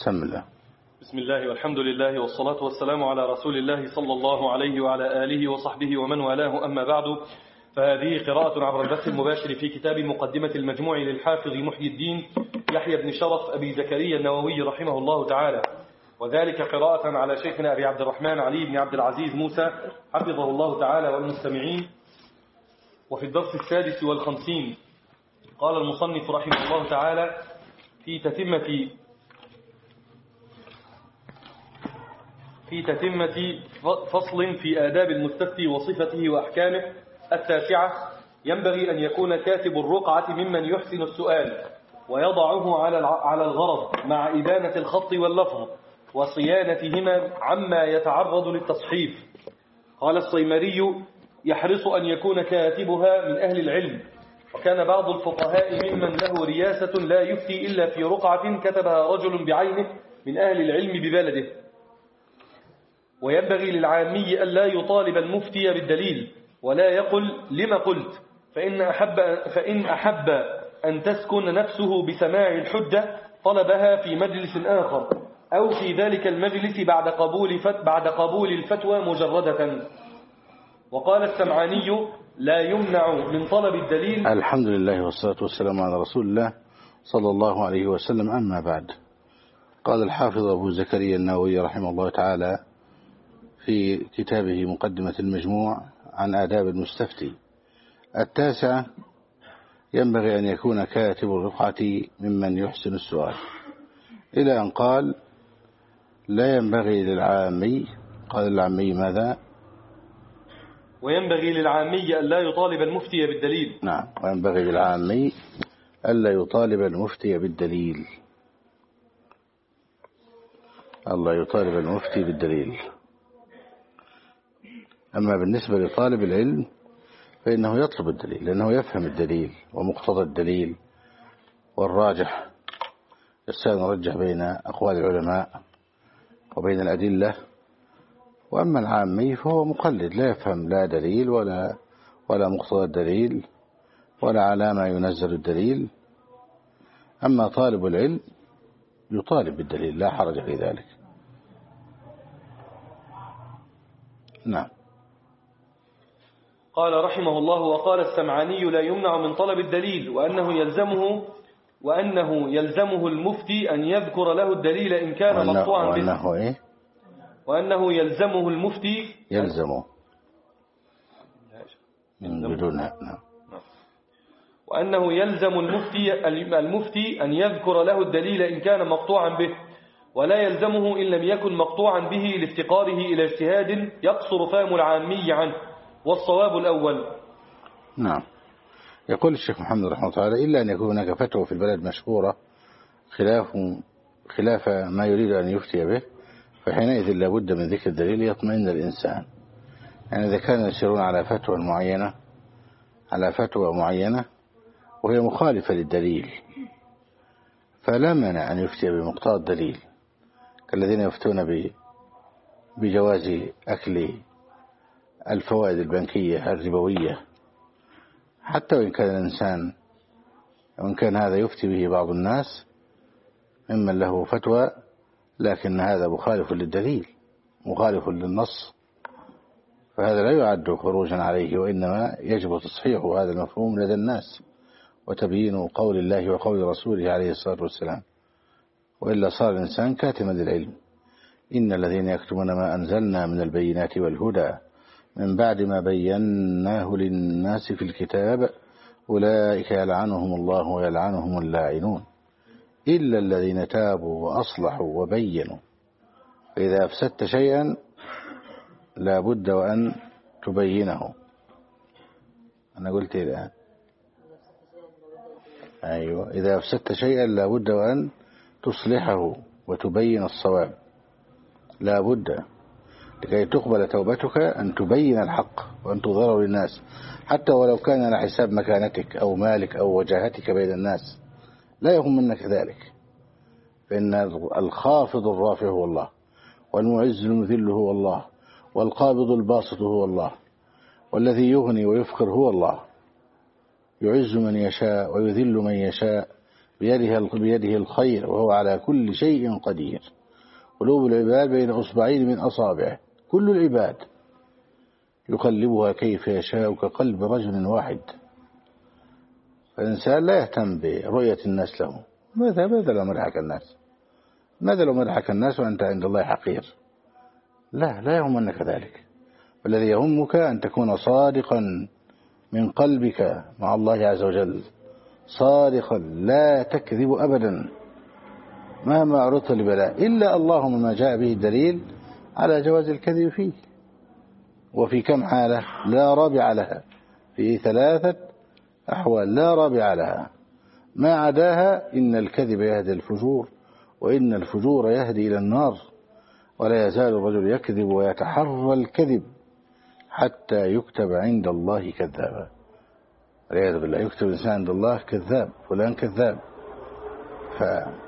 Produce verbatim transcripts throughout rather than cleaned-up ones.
بسم الله. بسم الله والحمد لله والصلاة والسلام على رسول الله صلى الله عليه وعلى آله وصحبه ومن والاه، أما بعد، فهذه قراءة عبر البث المباشر في كتاب مقدمة المجموع للحافظ محي الدين يحيى بن شرف أبي زكريا النووي رحمه الله تعالى، وذلك قراءة على شيخنا أبي عبد الرحمن علي بن عبد العزيز موسى حفظه الله تعالى والمستمعين. وفي الدرس السادس والخمسين قال المصنف رحمه الله تعالى في تتمة في تتمة فصل في آداب المستفتي وصفته وأحكامه التاسعة: ينبغي أن يكون كاتب الرقعة ممن يحسن السؤال ويضعه على الغرض مع إبانة الخط واللفظ وصيانتهما عما يتعرض للتصحيف. قال الصيمري: يحرص أن يكون كاتبها من أهل العلم. وكان بعض الفقهاء ممن له رياسة لا يفتي إلا في رقعة كتبها رجل بعينه من أهل العلم ببلده. وينبغي للعامي ألا يطالب المفتي بالدليل ولا يقل لما قلت، فإن أحب, فإن أحب أن تسكن نفسه بسماع الحجة طلبها في مجلس آخر أو في ذلك المجلس بعد قبول, فت بعد قبول الفتوى مجردة. وقال السمعاني: لا يمنع من طلب الدليل. الحمد لله والصلاة والسلام على رسول الله صلى الله عليه وسلم، أما بعد. قال الحافظ أبو زكريا النووي رحمه الله تعالى في كتابه مقدمة المجموع عن آداب المستفتي التاسعة: ينبغي أن يكون كاتب الرقعة ممن يحسن السؤال، إلى أن قال: لا ينبغي للعامي. قال العامي ماذا؟ وينبغي للعامي ألا يطالب المفتي بالدليل. نعم، وينبغي للعامي ألا يطالب المفتي بالدليل. الله يطالب المفتي بالدليل. أما بالنسبة لطالب العلم فإنه يطلب الدليل لأنه يفهم الدليل ومقتضى الدليل والراجح، الإنسان يرجح بين أقوال العلماء وبين الأدلة. وأما العامي فهو مقلد، لا يفهم لا دليل ولا ولا مقتضى الدليل ولا على ما ينزل الدليل. أما طالب العلم يطالب بالدليل، لا حرج في ذلك. نعم. قال رحمه الله: وقال السمعاني: لا يمنع من طلب الدليل، وأنه يلزمه وأنه يلزمه المفتي أن يذكر له الدليل إن كان مقطوعا به. وأنه إيه؟ وأنه يلزمه المفتي يلزمه من بدونها. نعم. وأنه يلزم المفتي المفتي أن يذكر له الدليل إن كان مقطوعا به، ولا يلزمه إن لم يكن مقطوعا به لافتقاره إلى اجتهاد يقصر فهم العامي عنه، والصواب الأول. نعم. يقول الشيخ محمد رحمه الله تعالى: إلا أن يكون هناك فتوى في البلد مشهورة خلاف خلاف ما يريد أن يفتي به، فحينئذ لابد من ذكر الدليل يطمئن الإنسان. يعني إذا كانوا يسيرون على فتوى معينة على فتوى معينة وهي مخالفة للدليل، فلا مانع أن يفتي بمقتضى الدليل، كالذين يفتون بجواز أكل الفوائد البنكية الربوية، حتى وإن كان الإنسان وإن كان هذا يفتي به بعض الناس ممن له فتوى، لكن هذا مخالف للدليل مخالف للنص، فهذا لا يعد خروجا عليه، وإنما يجب تصحيح هذا المفهوم لدى الناس وتبيين قول الله وقول رسوله عليه الصلاة والسلام، وإلا صار الإنسان كاتما للعلم. إن الذين يكتمون ما أنزلنا من البينات والهدى من بعد ما بيناه للناس في الكتاب أولئك يلعنهم الله ويلعنهم اللاعنون إلا الذين تابوا وأصلحوا وبينوا. فإذا أفسدت شيئا لا بد وأن تبينه. أنا قلت الآن أيوة، إذا أفسدت شيئا لا بد وأن تصلحه وتبين الصواب. لا بد لكي تقبل توبتك أن تبين الحق وأن تظهره للناس، حتى ولو كان على حساب مكانتك أو مالك أو وجاهتك بين الناس، لا يهم منك ذلك، فإن الخافض الرافع هو الله، والمعز المذل هو الله، والقابض الباسط هو الله، والذي يغني ويفقر هو الله، يعز من يشاء ويذل من يشاء بيده بيده الخير وهو على كل شيء قدير. قلوب العباد بين أصبعين من أصابعه، كل العباد يقلبها كيف يشاء كقلب رجل واحد. فالإنسان لا يهتم برؤية الناس له. ماذا ماذا لو مدحك الناس؟ ماذا لو مدحك الناس وأنت عند الله حقير؟ لا لا يهمنك ذلك. والذي يهمك أن تكون صادقا من قلبك مع الله عز وجل، صادقا لا تكذب أبدا مهما عرضت لبلاء، إلا اللهم ما جاء به الدليل على جواز الكذب فيه. وفي كم حالة لا رابع لها، في ثلاثة أحوال لا رابع لها، ما عداها إن الكذب يهدي الفجور، وإن الفجور يهدي إلى النار، ولا يزال الرجل يكذب ويتحرى الكذب حتى يكتب عند الله كذابا. والعياذ بالله، يكتب الإنسان عند الله كذاب، فلان كذاب. ف...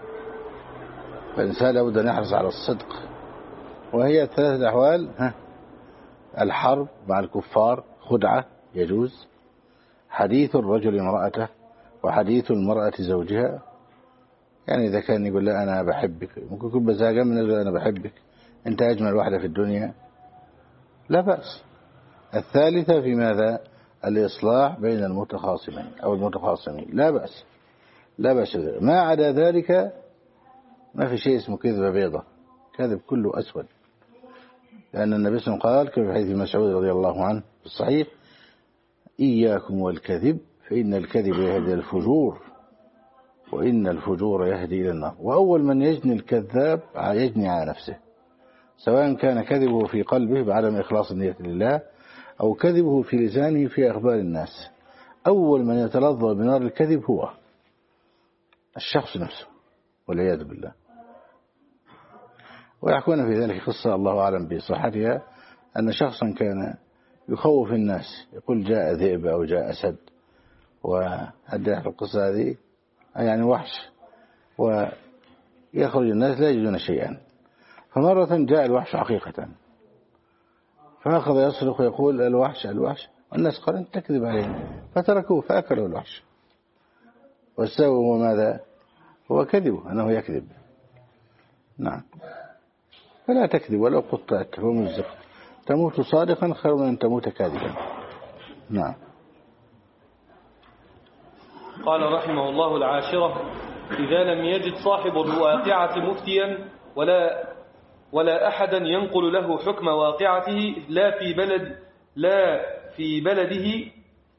فالإنسان لابد أن يحرص على الصدق. وهي الثلاثة أحوال: ها الحرب مع الكفار خدعة يجوز، حديث الرجل امرأته، وحديث المرأة زوجها. يعني إذا كان يقول لا أنا بحبك، ممكن يكون بزاقا من أجل أنا بحبك، أنت أجمل واحدة في الدنيا، لا بأس. الثالثة في ماذا؟ الإصلاح بين المتخاصمين أو المتخاصمين، لا بأس لا بأس. ما عدا ذلك ما في شيء اسمه كذبة بيضة، كذب كله أسود. لأن النبي صلى الله عليه وسلم قال كما في حديث مسعود رضي الله عنه في الصحيح: إياكم والكذب فإن الكذب يهدي الفجور، وإن الفجور يهدي إلى النار. وأول من يجني الكذاب يجني على نفسه، سواء كان كذبه في قلبه بعدم إخلاص النية لله، أو كذبه في لسانه في أخبار الناس. أول من يتلظى بنار الكذب هو الشخص نفسه، والعياذ بالله. ويحكون في ذلك قصة الله أعلم بصحتها، أن شخصا كان يخوف الناس، يقول جاء ذئب أو جاء أسد، وهدى في القصة هذه يعني وحش، ويخرج الناس لا يجدون شيئا. فمرة جاء الوحش حقيقة، فأخذ يصرخ ويقول الوحش الوحش، والناس قالوا أنت تكذب علينا، فتركوه فأكلوا الوحش. والسبب هو ماذا؟ هو كذبه، أنه يكذب. نعم، فلا تكذب ولو قطعت ومزقت، تموت صادقا خير من أن تموت كاذبا. نعم. قال رحمه الله: العاشرة: إذا لم يجد صاحب الواقعة مفتيا ولا ولا أحدا ينقل له حكم واقعته لا في بلد لا في بلده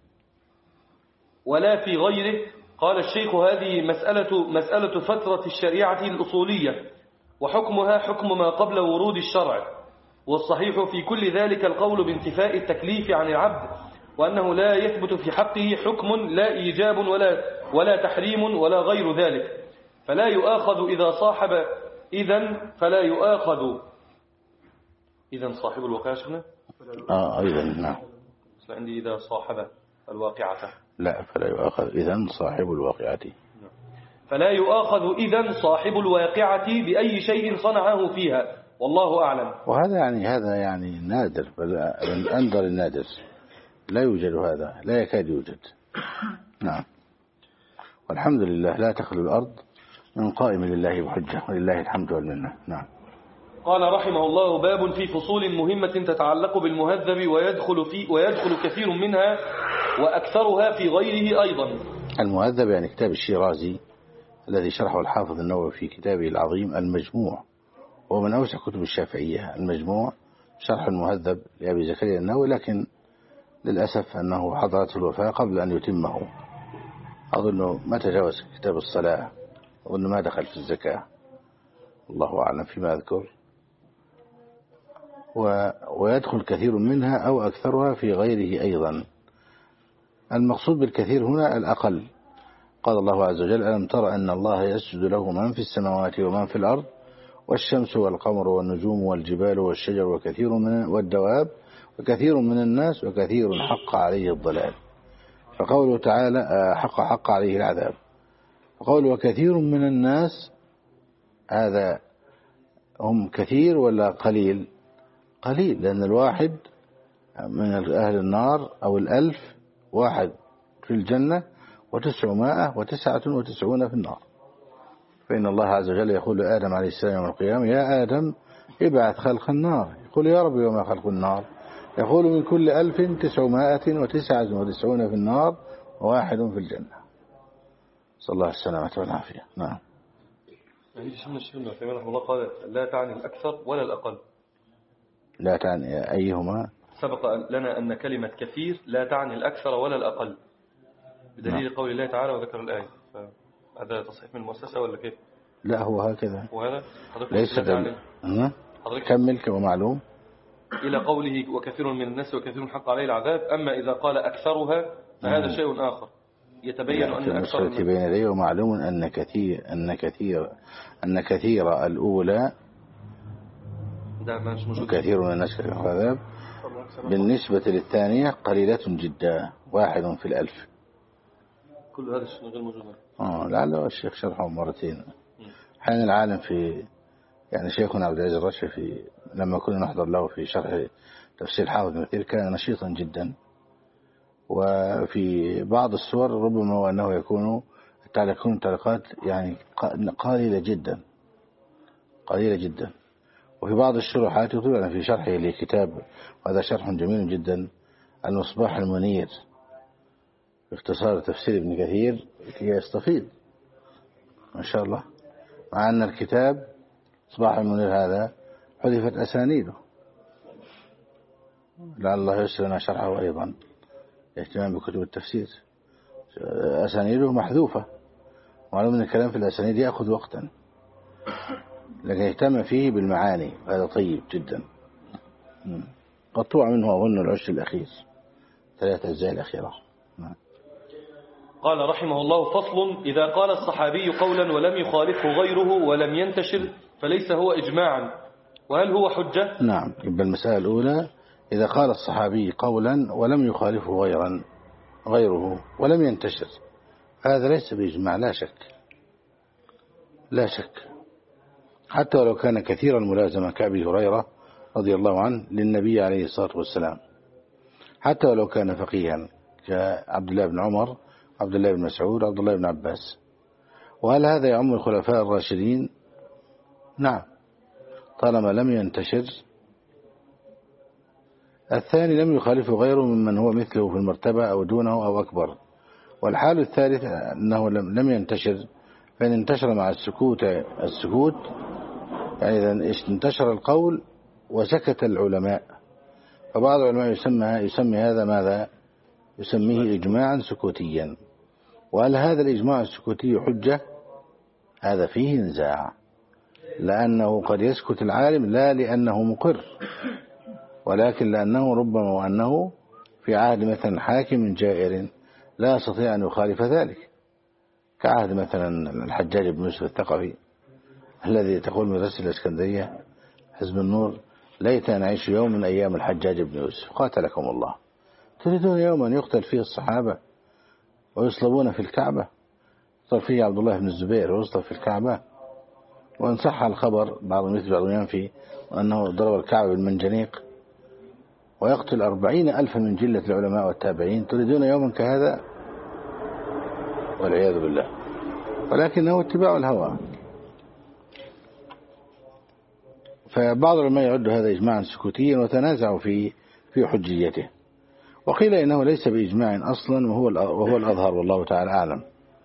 ولا في غيره. قال الشيخ: هذه مسألة مسألة فترة الشريعة الأصولية، وحكمها حكم ما قبل ورود الشرع، والصحيح في كل ذلك القول بانتفاء التكليف عن العبد، وأنه لا يثبت في حقه حكم لا إيجاب ولا ولا تحريم ولا غير ذلك، فلا يؤاخذ إذا صاحب إذن فلا يؤاخذ إذن صاحب الواقعة. شفنا آه أيضا نعم، عندي إذا صاحب الواقعة، لا فلا يؤاخذ إذن صاحب الواقعة، فلا يؤاخذ إذن صاحب الواقعة بأي شيء صنعه فيها، والله أعلم. وهذا يعني هذا يعني نادر، بل من أندر النادر، لا يوجد هذا، لا يكاد يوجد. نعم، والحمد لله لا تخلو الأرض من قائم لله بحجة، ولله الحمد والمنة. نعم. قال رحمه الله: باب في فصول مهمة تتعلق بالمهذب، ويدخل في ويدخل كثير منها وأكثرها في غيره أيضا. المهذب يعني كتاب الشيرازي الذي شرحه الحافظ النووي في كتابه العظيم المجموع، وهو من أوسع كتب الشافعية. المجموع شرح المهذب لأبي زكريا النووي، لكن للأسف أنه حضرته الوفاة قبل أن يتمه. أظنه ما تجاوز كتاب الصلاة، أظن ما دخل في الزكاة، الله أعلم فيما أذكر. و... ويدخل كثير منها أو أكثرها في غيره أيضا. المقصود بالكثير هنا الأقل. قال الله عز وجل: ألم تر أن الله يسجد له من في السماوات ومن في الأرض والشمس والقمر والنجوم والجبال والشجر وكثير من والدواب وكثير من الناس وكثير حق عليه الضلال. فقوله تعالى حق حق عليه العذاب، فقوله وكثير من الناس، هذا هم كثير ولا قليل؟ قليل، لأن الواحد من أهل النار أو الألف واحد في الجنة، وتسعمائة وتسعة وتسعون في النار. فإن الله عز وجل يقول لآدم عليه السلام يوم القيامة يا آدم ابعث خلق النار. يقول يا رب وما خلق النار؟ يقول من كل ألف تسعمائة وتسعة وتسعون في النار وواحد في الجنة. صلى الله السلامة والعافية. نعم. يعني شمنا الشيخ ابن عثيمين رحمه الله قال لا تعني الأكثر ولا الأقل. لا تعني أيهما؟ سبق لنا أن كلمة كثير لا تعني الأكثر ولا الأقل بدليل نعم. قول الله تعالى وذكر الآية. هذا تصحيح من المؤسسة ولا كيف؟ لا هو هكذا. وهذا ليس دل... كمل كما معلوم إلى قوله وكثير من الناس وكثير حق عليه العذاب. أما إذا قال أكثرها فهذا مم. شيء آخر يتبين أن أكثر من بين يديه. ومعلوم أن كثير أن كثير أن كثير الأولى وكثير من الناس كثير العذاب بالنسبة للثانية قليلة جدا واحد في الألف. كل هذا الشيء غير موجود. آه لعله الشيخ شرحه مرتين. حين العالم في يعني شيخنا عبد العزيز الرشفي في لما كنا نحضر له في شرح تفسير حافظ بن كثير كان نشيطا جدا. وفي بعض السور ربما وأنه يكون تعليقون تعليقات يعني قليلة جدا قليلة جدا. وفي بعض الشروحات يطلع في شرحه لكتاب وهذا شرح جميل جدا المصباح المنير باختصار تفسير ابن كثير يستفيد ما شاء الله. مع أن الكتاب مصباح المنير هذا حذفت أسانيده لعل الله يسر لنا شرحه أيضا اهتمام بكتب التفسير. أسانيده محذوفة معلوم أن الكلام في الأسانيد يأخذ وقتا لكن اهتم فيه بالمعاني هذا طيب جدا. قطوع منه أظن العشر الأخير ثلاثة أجزاء الأخيرة. قال رحمه الله فصل إذا قال الصحابي قولا ولم يخالفه غيره ولم ينتشر فليس هو إجماعا وهل هو حجة؟ نعم. يبقى المسألة الأولى إذا قال الصحابي قولا ولم يخالفه غيرا غيره ولم ينتشر هذا ليس بإجماع لا شك لا شك حتى ولو كان كثيرا ملازمة كأبي هريرة رضي الله عنه للنبي عليه الصلاة والسلام حتى ولو كان فقيها كعبد الله بن عمر عبد الله بن مسعود عبد الله بن عباس. وهل هذا يعم الخلفاء الراشدين؟ نعم طالما لم ينتشر. الثاني لم يخالفه غيره ممن هو مثله في المرتبة أو دونه أو أكبر. والحال الثالث أنه لم ينتشر فإن انتشر مع السكوت السكوت يعني إذا انتشر القول وسكت العلماء فبعض العلماء يسمى يسمي هذا ماذا يسميه إجماعا سكوتيا. وهل هذا الإجماع السكوتي حجة؟ هذا فيه نزاع لأنه قد يسكت العالم لا لأنه مقر ولكن لأنه ربما وأنه في عهد مثلا حاكم جائر لا يستطيع أن يخالف ذلك كعهد مثلا الحجاج بن يوسف الثقفي الذي تقول مدرسة الإسكندرية حزب النور ليت نعيش يوم من أيام الحجاج بن يوسف قاتلكم الله. تريدون يوما يقتل فيه الصحابة ويصلبون في الكعبة يقتل فيه عبد الله بن الزبير ويصلب في الكعبة. وإن صح الخبر بعض مثل بعض ينفي أنه ضرب الكعبة بالمنجنيق ويقتل أربعين ألفا من جلة العلماء والتابعين. تريدون يوما كهذا والعياذ بالله. ولكنه اتباع الهوى. فبعض العلماء يعد هذا إجماعا سكوتيا وتنازعوا في في حجيته. وقيل إنه ليس بإجماع أصلا وهو وهو الأظهر والله تعالى أعلم.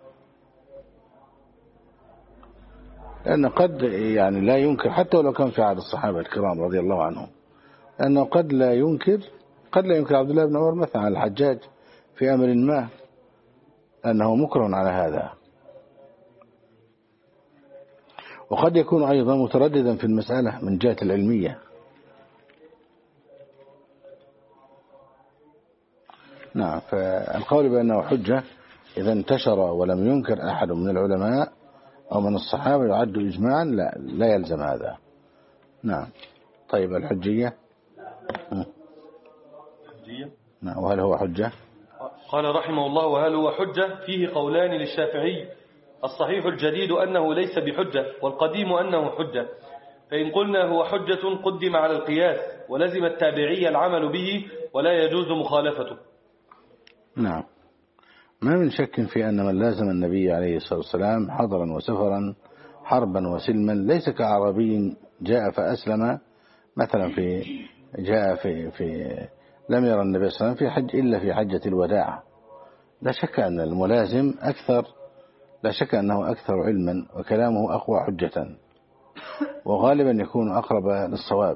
لأن قد يعني لا ينكر حتى ولو كان في عهد الصحابة الكرام رضي الله عنهم لأنه قد لا ينكر قد لا ينكر عبد الله بن عمر مثلا على الحجاج في أمر ما أنه مكره على هذا. وقد يكون أيضا مترددا في المسألة من جهة العلمية. نعم. فالقول بأنه حجة إذا انتشر ولم ينكر أحد من العلماء أو من الصحابة يعد إجماعا لا, لا يلزم هذا. نعم. طيب الحجية حجية نعم. وهل هو حجة؟ قال رحمه الله وهل هو حجة فيه قولان للشافعي الصحيح الجديد أنه ليس بحجة والقديم أنه حجة. فإن قلنا هو حجة قدم على القياس ولزم التابعي العمل به ولا يجوز مخالفته. نعم. ما من شك في أن من لازم النبي عليه الصلاة والسلام حضرا وسفرا حربا وسلما ليس كأعرابي جاء فأسلم مثلا في جاء في في لم يرى النبي صلى الله عليه وسلم في حج إلا في حجة الوداع. لا شك أن الملازم أكثر لا شك أنه أكثر علما وكلامه أقوى حجة وغالبا يكون أقرب للصواب.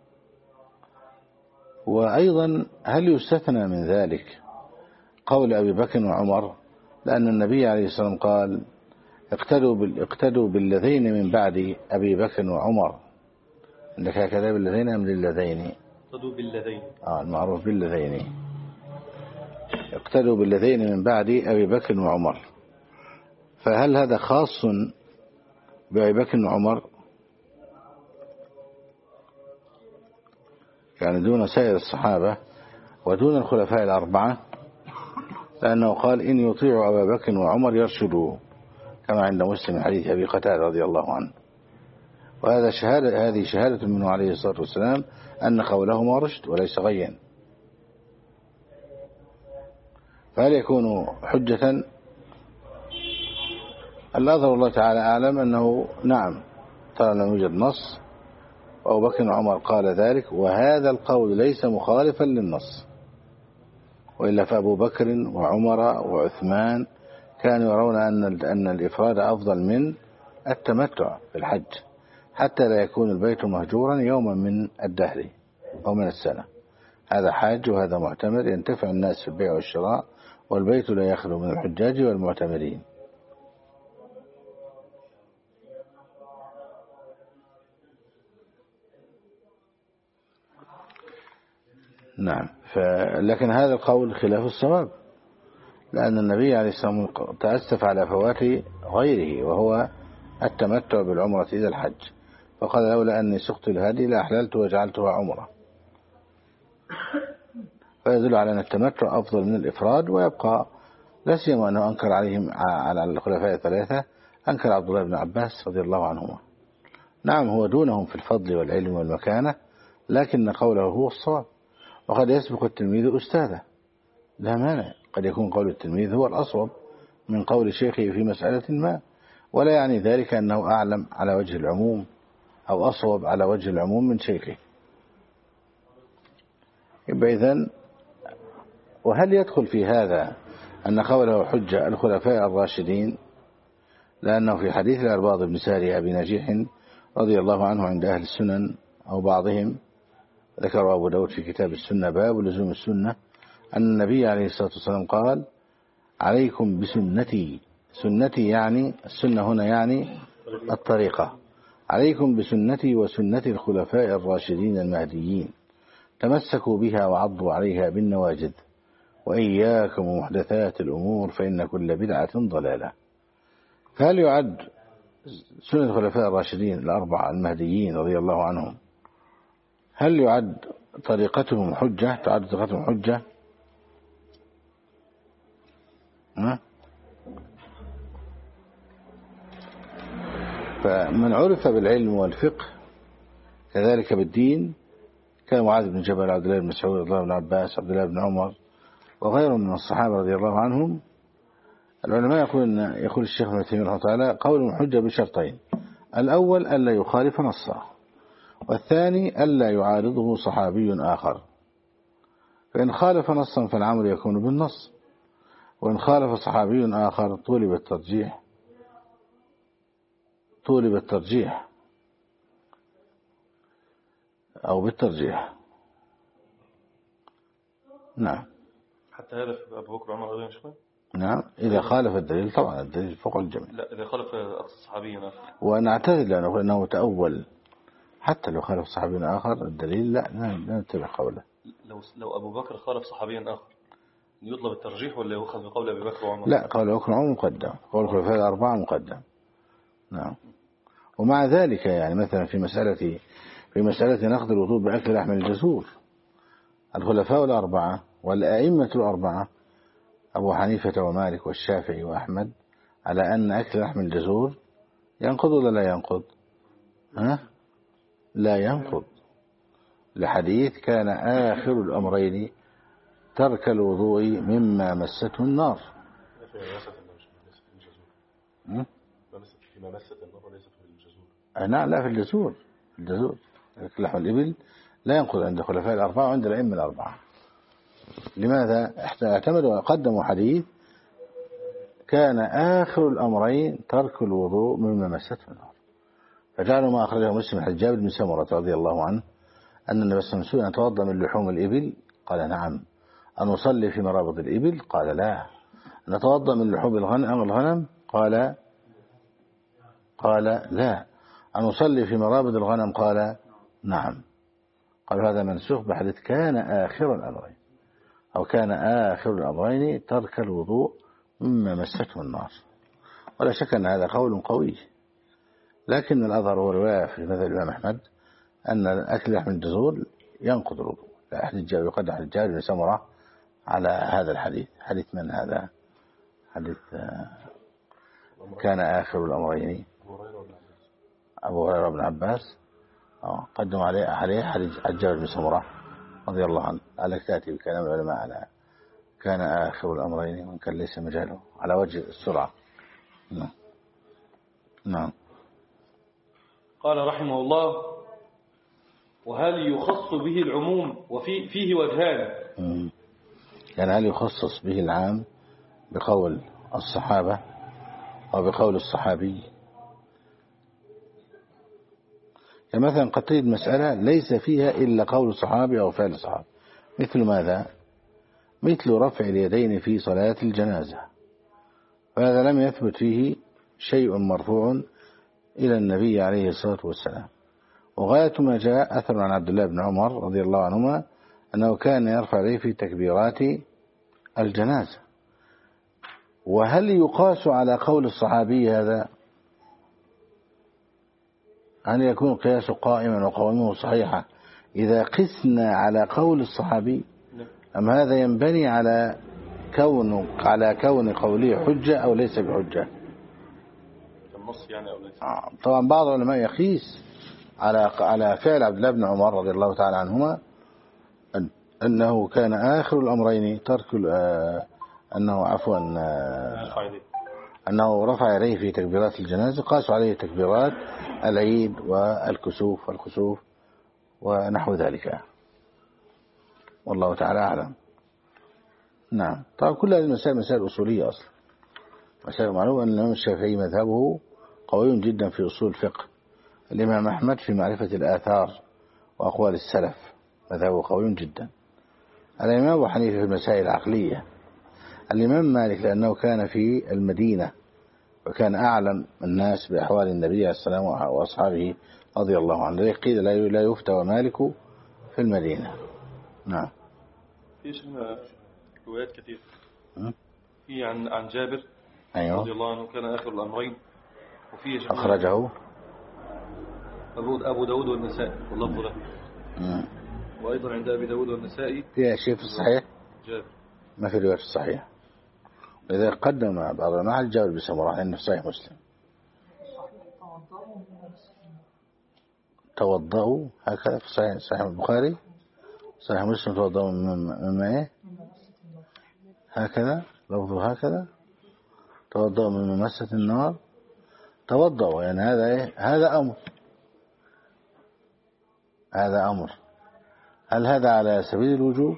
وأيضا هل يستثنى من ذلك قول أبي بكر وعمر؟ لأن النبي عليه الصلاة والسلام قال اقتدوا, بال... اقتدوا بالذين من بعد أبي بكر وعمر. عندك هكذا بالذين أم للذين؟ اقتدوا بالذين آه المعروف بالذين. اقتدوا بالذين من بعد أبي بكر وعمر، فهل هذا خاص بأبي بكر وعمر يعني دون سائر الصحابة ودون الخلفاء الأربعة؟ لأنه قال إن يطيعوا أبا بكر وعمر يرشدوا، كما عند مسلم حديث أبي قتادة رضي الله عنه. وهذا شهادة هذه شهادة منه عليه الصلاة والسلام أن قولهما رشد وليس غيا. فهل يكون حجة؟ الأظهر الله تعالى أعلم أنه نعم ترى لم يوجد نص وأبو بكر وعمر قال ذلك، وهذا القول ليس مخالفا للنص، وإلا فأبو بكر وعمر وعثمان كانوا يرون أن أن الإفراد أفضل من التمتع في الحج، حتى لا يكون البيت مهجورا يوما من الدهر أو من السنة. هذا حاج وهذا معتمر، ينتفع الناس في البيع والشراء، والبيت لا يخلو من الحجاج والمعتمرين. نعم. لكن هذا القول خلاف الصواب، لأن النبي عليه الصلاة والسلام تأسف على فوات غيره وهو التمتع بالعمرة إلى الحج، فقال لولا أني سقت الهدي لأحللت وجعلتها عمرة. فيدل على أن التمتع أفضل من الإفراد. ويبقى لا سيما أنه أنكر عليهم على الخلفاء الثلاثة، أنكر عبد الله بن عباس رضي الله عنهما. نعم هو دونهم في الفضل والعلم والمكانة، لكن قوله هو الصواب. وقد يسبق التلميذ أستاذه، لا مانع، قد يكون قول التلميذ هو الأصوب من قول شيخه في مسألة ما، ولا يعني ذلك أنه أعلم على وجه العموم أو أصوب على وجه العموم من شيخه. يبقى إذن، وهل يدخل في هذا أن قوله حجة الخلفاء الراشدين؟ لأنه في حديث الأرباض بن ساري أبي نجيح رضي الله عنه عند أهل السنن أو بعضهم، ذكر أبو داود في كتاب السنة باب لزوم السنة، أن النبي عليه الصلاة والسلام قال عليكم بسنتي. سنتي يعني السنة هنا يعني الطريقة. عليكم بسنتي وسنة الخلفاء الراشدين المهديين، تمسكوا بها وعضوا عليها بالنواجذ، وإياكم ومحدثات الأمور فإن كل بدعة ضلالة. فهل يعد سنة الخلفاء الراشدين الأربعة المهديين رضي الله عنهم، هل يعد طريقتهم حجة؟ تعد طريقتهم حجة؟ ها؟ فمن عرف بالعلم والفقه كذلك بالدين كان معاذ بن جبل، عبد الله بن مسعود، عبد الله بن عباس، عبد الله بن عمر وغيرهم من الصحابة رضي الله عنهم. العلماء يقول يقول الشيخ ابن تيمية رحمه الله تعالى قولهم حجة بشرطين: الأول ألا يخالف نصه، والثاني ألا يعارضه صحابي آخر. فإن خالف نصا فالعمل يكون بالنص، وإن خالف صحابي آخر طولب الترجيح طولب الترجيح أو بالترجيح. نعم. حتى هذا في أبو بكر وعمر رضي الله عنهم. نعم إذا خالف الدليل، طبعا الدليل فوق الجميع. لا إذا خالف الصحابي آخر. ونعتذر لأنه أنه تأول، حتى لو خالف صحابي آخر الدليل لا لا نتبع قوله. لو لو أبو بكر خالف صحابي آخر يطلب الترجيح ولا يؤخذ بقول أبي بكر وعمر؟ لا، قول أبو بكر وعمر مقدم، قول الخلفاء الأربعة مقدم. نعم. ومع ذلك يعني مثلا في مسألة في مسألة نقض الوضوء بأكل لحم الجزور، الخلفاء الأربعة والأئمة الأربعة أبو حنيفة ومالك والشافعي وأحمد على أن أكل لحم الجزور ينقض ولا لا ينقض؟ ها؟ لا ينقض، لحديث كان آخر الأمرين ترك الوضوء مما مسته النار. في ممسة النار ليس في الجزور. في ممسة النار وليس في الجزور. نعم لا في الجزور. الجزور لحم الإبل لا ينقض عند الخلفاء الأربعة وعند الأئمة الأربعة. لماذا؟ اعتمدوا وقدموا حديث كان آخر الأمرين ترك الوضوء مما مسته النار، فجعلوا ما أخرجه مسلم عن جابر بن سمرة رضي الله عنه أن النبي صلى الله عليه وسلم أتوضأ من لحوم الإبل؟ قال نعم. أن نصلي في مرابض الإبل؟ قال لا. نتوضأ من لحوم الغنم؟ قال قال لا. أن نصلي في مرابض الغنم؟ قال نعم. قال هذا منسوخ بحديث كان آخر الأمرين، أو كان آخر الأمرين ترك الوضوء مما مسته النار. ولا شك أن هذا قول قوي، لكن الأظهر هو رواية في مذهب الإمام أحمد أن أكل لحم الجزور ينقض الوضوء. أحد يقدم حديث جابر بن سمرة على هذا الحديث. حديث من هذا؟ حديث كان آخر الأمرين أبو هريرة بن عباس قدم عليه عليه حديث جابر بن سمرة رضي الله عنه. قالك تأتي بكلام العلماء على كان آخر الأمرين وإن كان ليس مجاله على وجه السرعة. نعم نعم. قال رحمه الله: وهل يخص به العموم؟ وفي فيه وجهان. يعني هل يخصص به العام بقول الصحابة أو بقول الصحابي؟ يعني مثلا قد تجد مسألة ليس فيها إلا قول الصحابي أو فعل الصحابي، مثل ماذا؟ مثل رفع اليدين في صلاة الجنازة، فهذا لم يثبت فيه شيء مرفوع إلى النبي عليه الصلاة والسلام. وغاية ما جاء أثر عن عبد الله بن عمر رضي الله عنهما أنه كان يرفع يديه في تكبيرات الجنازة. وهل يقاس على قول الصحابي هذا؟ أن يكون قياس قائما وقوامه صحيحة إذا قسنا على قول الصحابي، أم هذا ينبني على كون على كون قوله حجة أو ليس بحجة؟ النص يعني أو ليس. طبعا بعض العلماء يقيس على على فعل عبد الله بن عمر رضي الله تعالى عنهما أن أنه كان آخر الأمرين ترك أنه عفوا أنه رفع يديه في تكبيرات الجنازة، قاسوا عليه تكبيرات العيد والكسوف والخسوف ونحو ذلك، والله تعالى أعلم. نعم. طبعا كل هذه المسائل مسائل أصولية أصلا، مسائل معلومة أن الإمام الشافعي مذهبه قوي جدا في أصول الفقه، الإمام أحمد في معرفة الآثار وأقوال السلف مذهبه قوي جدا، الإمام أبو حنيفة في المسائل العقلية، الإمام مالك لأنه كان في المدينة وكان أعلم الناس بأحوال النبي عليه السلام وأصحابه رضي الله عنه، قيل لا يفتى مالك في المدينة. نعم. في روايات كثير في عن عن جابر أيوه. رضي الله عنه كان آخر الأمرين، وفي أخرجه أبو داود والنسائي واللفظ له، وأيضا عند أبي داود والنسائي في شيء في الصحيح جابر، ما في رواية في الصحيح. إذا قدم بعض العلماء على جابر بن سمرة إنه في صحيح مسلم توضأوا هكذا، في صحيح صحيح البخاري صحيح مسلم توضأوا مما إيه هكذا لفظه هكذا توضأوا من ممسة النار. توضأوا يعني هذا إيه؟ هذا أمر هذا أمر هل هذا على سبيل الوجوب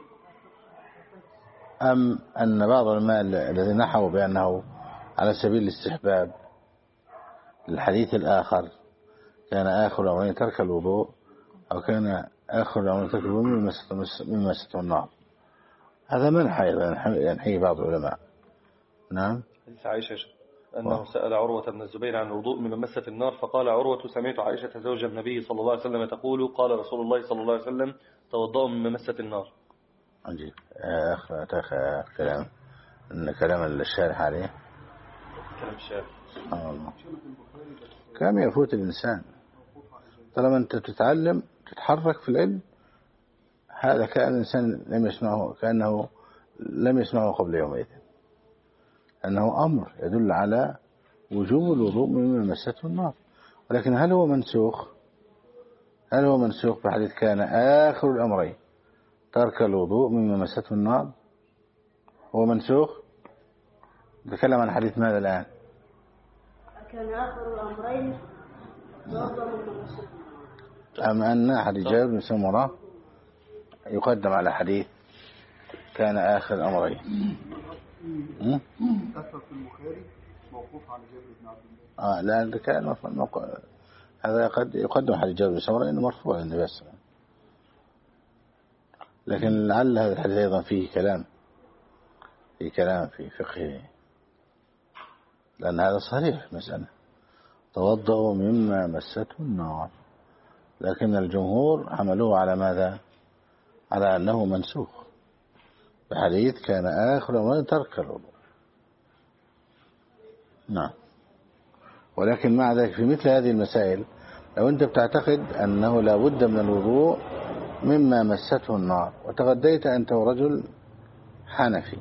أم أن بعض العلماء الذين نحوا بأنه على سبيل الاستحباب؟ الحديث الآخر كان آخر الأمرين ترك الوضوء، أو كان آخر الأمرين ترك الوضوء من مسته النار، هذا منحى ينحيه بعض العلماء. نعم. حديث عائشة أنه و... سأل عروة بن الزبير عن الوضوء من مسة النار، فقال عروة: سمعت عائشة زوج النبي صلى الله عليه وسلم تقول: قال رسول الله صلى الله عليه وسلم: توضأوا من مسة النار. عجيب. أخ أخ كلام إن كلام الشارح عليه كلام الشارح سبحان الله كم يفوت الإنسان طالما أنت تتعلم تتحرك في العلم، هذا كأن الإنسان لم يسمعه كأنه لم يسمعه قبل يومئذ، أنه أمر يدل على وجوب الوضوء مما مسته النار. ولكن هل هو منسوخ؟ هل هو منسوخ بحديث كان آخر الأمرين ترك الوضوء مما مسته النار؟ هو منسوخ؟ تكلم عن حديث ماذا الآن؟ كان آخر الأمرين توضأ من مسته. أم أن حديث جابر بن سمرة يقدم على حديث كان آخر الأمرين. أثر في البخاري موقوف على جابر بن عبد الله. آه لا كان موقوف. هذا قد يقدم حديث جابر بن سمرة إنه مرفوع للنبي صلى الله عليه وسلم، لكن لعل هذا الحديث أيضا فيه كلام فيه كلام في فقهه، لأن هذا صريح المسألة توضأوا مما مسته النار، لكن الجمهور حملوه على ماذا؟ على أنه منسوخ بحديث كان آخر ما ترك الوضوء. نعم. ولكن مع ذلك في مثل هذه المسائل لو أنت بتعتقد أنه لا بد من الوضوء مما مسته النار، وتغديت أنت ورجل حنفي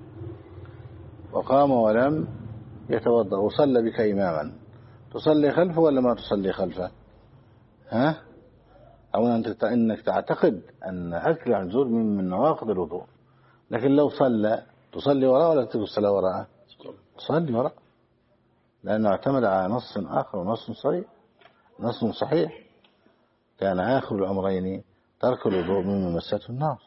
وقام ولم يتوضأ وصلى بك إماما، تصلي خلفه ولا ما تصلي خلفه؟ ها؟ أو أنت إنك تعتقد أن أكل العنزور من نواقض الوضوء، لكن لو صلى تصلي وراء ولا تترك الصلاة وراء؟ تصلي وراء، لأنه اعتمد على نص آخر ونص صحيح نص صحيح كان آخر الأمرين ترك الوضوء مما مسته النار.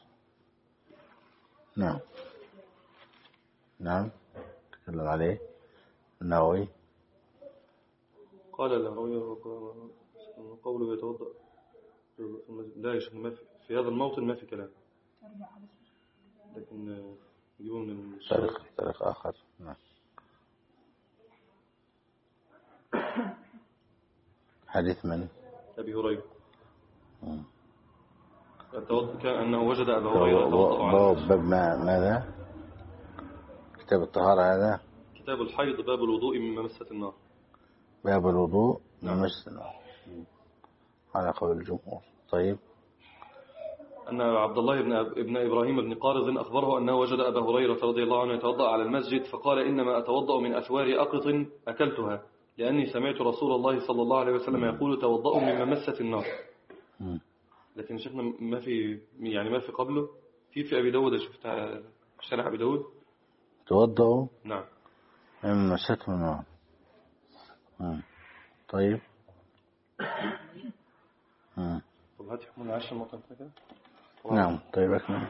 نعم نعم تكلم عليه النووي. قال النووي قوله يتوضأ لا يا شيخ، ما في في هذا الموطن ما في كلام، لكن نجيبه من طريق طريق آخر. نعم. حديث من؟ أبي هريرة كان أنه وجد أبا هريرة يتوضأ على باب ماذا؟ كتاب الطهارة هذا؟ كتاب الحيض باب الوضوء مما مست النار. باب الوضوء مما مست النار على قول الجمهور. طيب. أن عبد الله بن ابن إبراهيم بن قارض أخبره أنه وجد أبا هريرة رضي الله عنه يتوضأ على المسجد، فقال إنما أتوضأ من أثوار أقط أكلتها، لأني سمعت رسول الله صلى الله عليه وسلم يقول توضأوا مما مست النار. لكن شفنا ما في يعني ما في قبله في في أبي داود، شفت شرح أبي داود توضأوا نعم مما مسته النار. طيب. طب هات يحمل عشر مرات كده. نعم. طيب أكمل.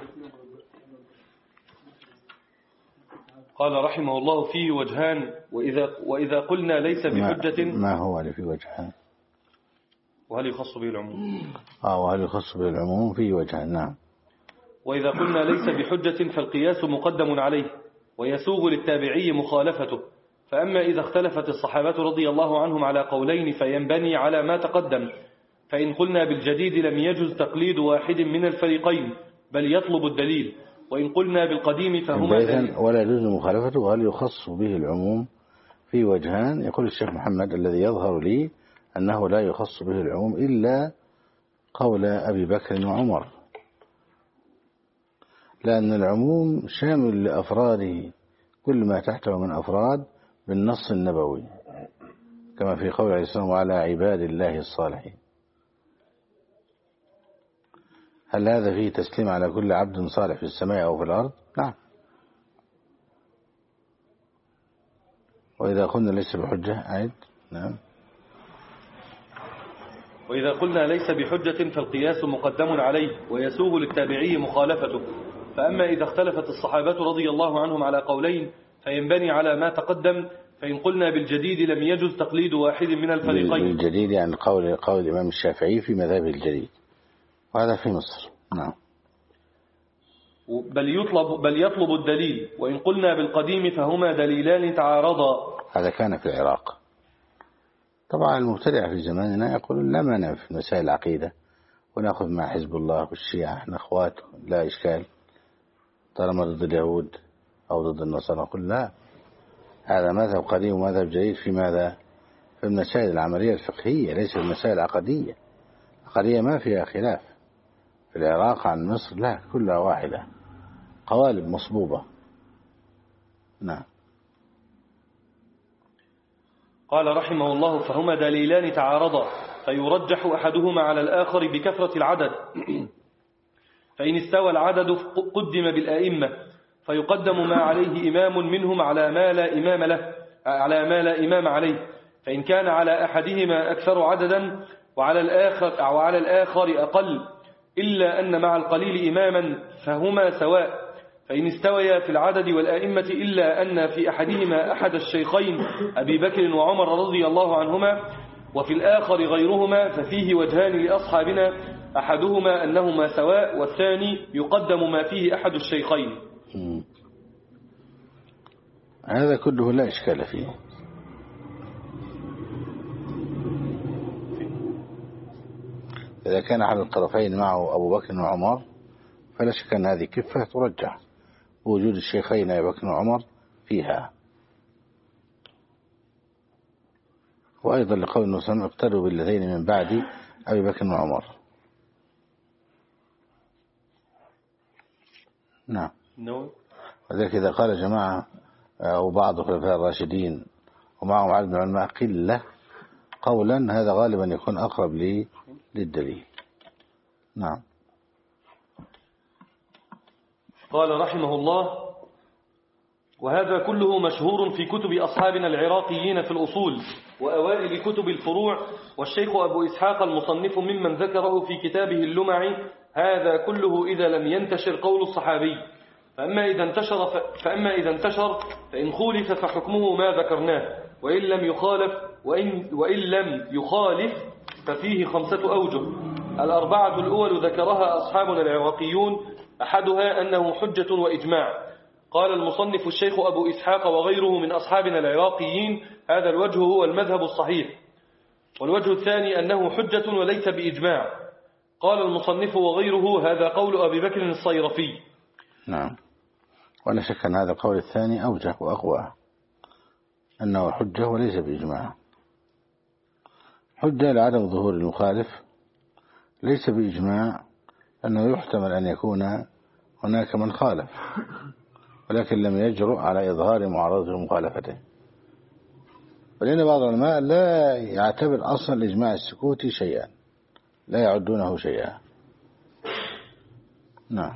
قال رحمه الله فيه وجهان، وإذا وإذا قلنا ليس بحجة ما, ما هو اللي فيه وجهان؟ وهل يخص به العموم؟ آه وهل يخص به العموم فيه وجهان. نعم. وإذا قلنا ليس بحجة فالقياس مقدم عليه ويسوغ للتابعي مخالفته، فأما إذا اختلفت الصحابة رضي الله عنهم على قولين فينبني على ما تقدم، فإن قلنا بالجديد لم يجز تقليد واحد من الفريقين بل يطلب الدليل، وإن قلنا بالقديم فهما دليل. ولا يجوز مخالفته. وهل يخص به العموم في وجهان. يقول الشيخ محمد الذي يظهر لي أنه لا يخص به العموم إلا قول أبي بكر وعمر، لأن العموم شامل لأفراده كل ما تحته من أفراد بالنص النبوي، كما في قول عليه السلام وعلى عباد الله الصالحين. هل هذا فيه تسليم على كل عبد صالح في السماء أو في الأرض؟ نعم. وإذا قلنا ليس بحجة أعد. نعم. وإذا قلنا ليس بحجة فالقياس مقدم عليه ويسوغ للتابعي مخالفته، فأما إذا اختلفت الصحابة رضي الله عنهم على قولين فينبني على ما تقدم، فإن قلنا بالجديد لم يجز تقليد واحد من الفريقين. بالجديد يعني قول قول الإمام الشافعي في مذهب الجديد، وهذا في مصر. نعم. بل يطلب بل يطلب الدليل، وإن قلنا بالقديم فهما دليلان تعارضا. هذا كان في العراق. طبعا المبتدع في زماننا يقولون لا مانع في مسائل العقيدة ونأخذ مع حزب الله والشيعة، احنا اخوات لا إشكال طالما ضد اليهود أو ضد النصارى. نقول لا، هذا مذهب قديم ومذهب جديد في ماذا؟ في المسائل العملية الفقهية، ليس المسائل العقدية. العقدية ما فيها خلاف. في العراق عن مصر لا، كلها واحدة، قوالب مصبوبة. نعم. قال رحمه الله فهما دليلان تعارضا، فيرجح أحدهما على الآخر بكثرة العدد، فإن استوى العدد قدم بالأئمة، فيقدم ما عليه إمام منهم على ما لا إمام له على ما لا إمام عليه، فإن كان على أحدهما أكثر عددا وعلى الآخر أو على الآخر أقل، إلا أن مع القليل إماما فهما سواء، فإن استويا في العدد والآئمة إلا أن في أحدهما أحد الشيخين أبي بكر وعمر رضي الله عنهما، وفي الآخر غيرهما، ففيه وجهان لأصحابنا، أحدهما أنهما سواء، والثاني يقدم ما فيه أحد الشيخين. هذا كله لا إشكال فيه. إذا كان أحد الطرفين معه أبو بكر وعمر فلا شك أن هذه كفة ترجح وجود الشيخين أبي بكر وعمر فيها. وأيضا لقول النبي صلى الله عليه وسلم اقتدوا بالذين من بعد أبي بكر وعمر. نعم. وذلك إذا قال جماعة أو بعض خلفاء الراشدين ومعهم عدد من العلماء قلة قولا، هذا غالبا يكون أقرب لي للدليل. نعم. قال رحمه الله: وهذا كله مشهور في كتب أصحابنا العراقيين في الأصول وأوائل كتب الفروع، والشيخ أبو إسحاق المصنف ممن ذكره في كتابه اللمعي. هذا كله إذا لم ينتشر قول الصحابي، فأما إذا انتشر, فأما إذا انتشر فإن خولف فحكمه ما ذكرناه، وإن لم يخالف وإن, وإن لم يخالف ففيه خمسة أوجه. الأربعة الأول ذكرها أصحابنا العراقيون، أحدها أنه حجة وإجماع. قال المصنف الشيخ أبو إسحاق وغيره من أصحابنا العراقيين: هذا الوجه هو المذهب الصحيح. والوجه الثاني أنه حجة وليس بإجماع. قال المصنف وغيره: هذا قول أبي بكر الصيرفي. نعم. ولا شك أن هذا القول الثاني أوجه وأقوى، أنه حجة وليس بإجماع. حجة لعدم ظهور المخالف، ليس بإجماع أنه يحتمل أن يكون هناك من خالف ولكن لم يجرؤ على إظهار معارضة مخالفته. ولأن بعض العلماء لا يعتبر أصلا الإجماع السكوتي شيئا، لا يعدونه شيئا. نعم.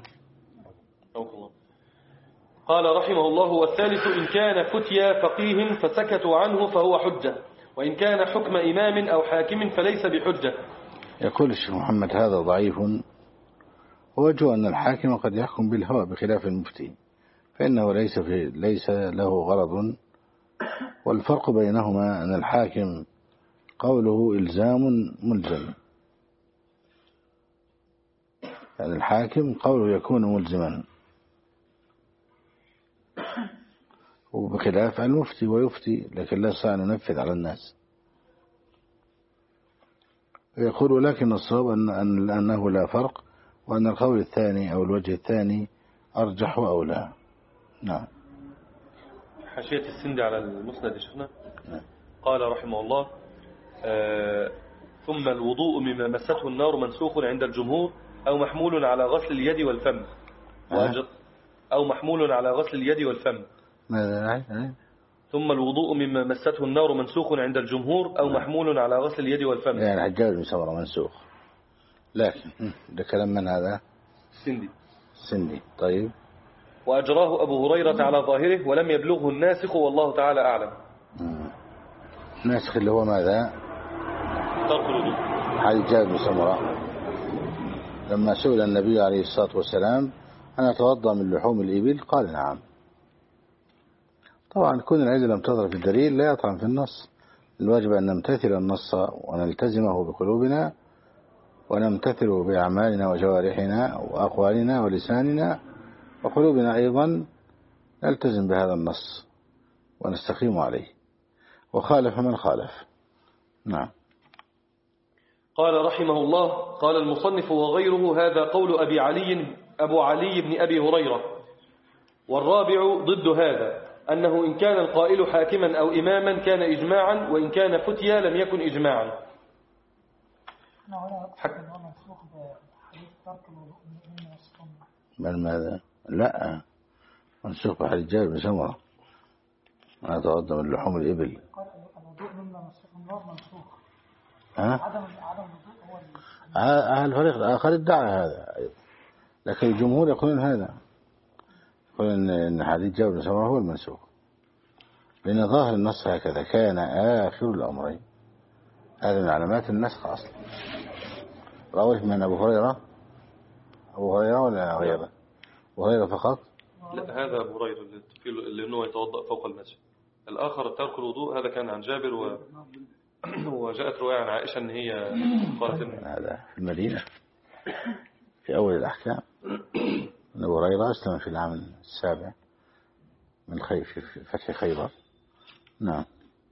قال رحمه الله: والثالث إن كان فتيا فقيه فسكتوا عنه فهو حجة، وإن كان حكم إمام أو حاكم فليس بحجة. يقول الشيخ محمد: هذا ضعيف، ووجه أن الحاكم قد يحكم بالهوى بخلاف المفتي، فإنه ليس, في ليس له غرض. والفرق بينهما أن الحاكم قوله إلزام ملزم، يعني الحاكم قوله يكون ملزما، وبخلاف المفتي ويفتي لكن لا يستطيع أن ينفذ على الناس. يقول: لكن الصواب أن أنه لا فرق، وأن القول الثاني أو الوجه الثاني أرجح وأولى. نعم. حاشية السندي على المسند شفنا. قال رحمه الله: آه ثم الوضوء مما مسته النار منسوخ عند الجمهور، أو محمول على غسل اليد والفم. وأجر أو محمول على غسل اليد والفم. ماذا؟ ثم الوضوء مما مسته النار منسوخ عند الجمهور، أو محمول على غسل اليد والفم. يعني حجاج بن سمرة منسوخ، لكن ده كلام من هذا؟ السندي. السندي. طيب. وأجراه أبو هريرة على ظاهره، ولم يبلغه الناسخ، والله تعالى أعلم. الناسخ اللي هو ماذا؟ ترك الوضوء. حجاج بن سمرة لما سئل النبي عليه الصلاة والسلام: أنا أتوضأ من لحوم الإبل؟ قال: نعم. طبعا كون العلة لم تظهر في الدليل لا يطعن في النص. الواجب أن نمتثل النص ونلتزمه بقلوبنا، ونمتثله بأعمالنا وجوارحنا وأقوالنا ولساننا وقلوبنا أيضا، نلتزم بهذا النص ونستقيم عليه، وخالف من خالف. نعم. قال رحمه الله: قال المصنف وغيره: هذا قول أبي علي أبو علي بن أبي هريرة. والرابع ضد هذا، أنه إن كان القائل حاكما أو إماما كان إجماعا، وإن كان فتيا لم يكن إجماعا. بل ماذا؟ لا، منسوخ بحديث جابر بن سمرة: أنا أتوضأ من لحوم الإبل. ها؟ أهل الفريق الآخر ادعى هذا، لكن الجمهور يقولون هذا. يقول إن حديث جابر بن سمرة هو المنسوخ، لأن ظاهر النص هكذا كان آخر الأمرين. هذا من علامات النسخ أصلا. رواه من أبو هريرة أبو هريرة ولا غيره؟ أبو هريرة فقط؟ لا هذا أبو هريرة اللي إنه يتوضأ فوق المسجد. الآخر ترك الوضوء هذا كان عن جابر و... وجاءت رواية عن عائشة أن هي قالت إن هذا في المدينة في أول الأحكام. أبو هريرة أسلم في العام السابع من خير في فتح خيبر. نعم.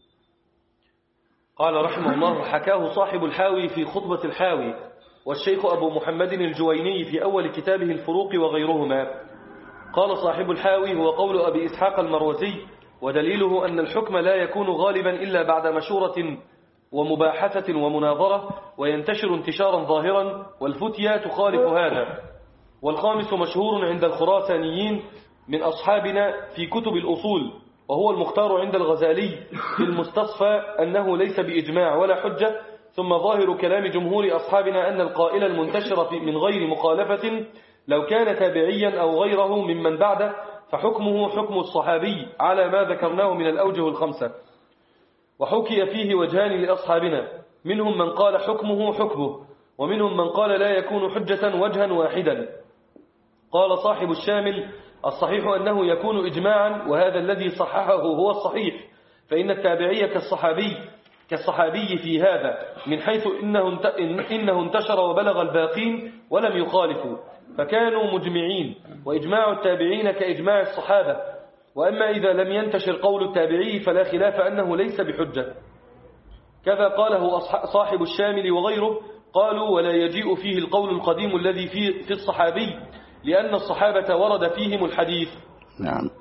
قال رحمه الله: حكاه صاحب الحاوي في خطبة الحاوي، والشيخ أبو محمد الجويني في أول كتابه الفروق وغيرهما. قال صاحب الحاوي: هو قول أبي إسحاق المروزي، ودليله أن الحكم لا يكون غالبا إلا بعد مشورة ومباحثة ومناظرة، وينتشر انتشارا ظاهرا، والفتيا تخالف هذا. والخامس مشهور عند الخراسانيين من أصحابنا في كتب الأصول، وهو المختار عند الغزالي في المستصفى أنه ليس بإجماع ولا حجة. ثم ظاهر كلام جمهور أصحابنا أن القائل المنتشر من غير مخالفة لو كان تابعيا أو غيره ممن بعده فحكمه حكم الصحابي على ما ذكرناه من الأوجه الخمسة. وحكي فيه وجهان لأصحابنا، منهم من قال حكمه حكمه، ومنهم من قال لا يكون حجة وجها واحدا. قال صاحب الشامل: الصحيح أنه يكون إجماعا، وهذا الذي صححه هو الصحيح، فإن التابعية كالصحابي كالصحابي في هذا، من حيث إنه, إنه انتشر وبلغ الباقين ولم يخالفوا فكانوا مجمعين، وإجماع التابعين كإجماع الصحابة. وأما إذا لم ينتشر قول التابعي فلا خلاف أنه ليس بحجة. كذا قاله صاحب الشامل وغيره. قالوا: ولا يجيء فيه القول القديم الذي في, في الصحابي، لأن الصحابة ورد فيهم الحديث. نعم.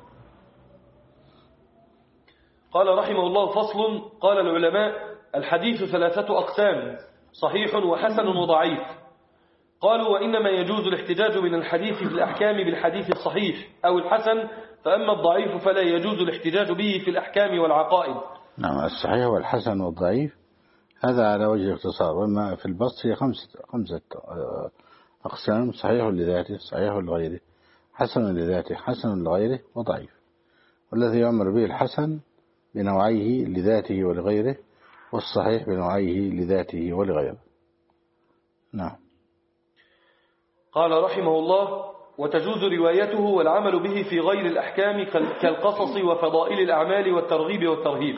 قال رحمه الله: فصل. قال العلماء: الحديث ثلاثة أقسام: صحيح وحسن وضعيف. قالوا: وإنما يجوز الاحتجاج من الحديث في الأحكام بالحديث الصحيح أو الحسن، فأما الضعيف فلا يجوز الاحتجاج به في الأحكام والعقائد. نعم. الصحيح والحسن والضعيف هذا على وجه الاختصار، وما في البسط هي خمسة, خمسة أقسام: صحيح لذاته، صحيح لغيره، حسن لذاته، حسن لغيره، وضعيف. والذي يؤمر به الحسن بنوعيه لذاته ولغيره، والصحيح بنوعيه لذاته ولغيره. نعم. قال رحمه الله: وتجوز روايته والعمل به في غير الأحكام كالقصص وفضائل الأعمال والترغيب والترهيب.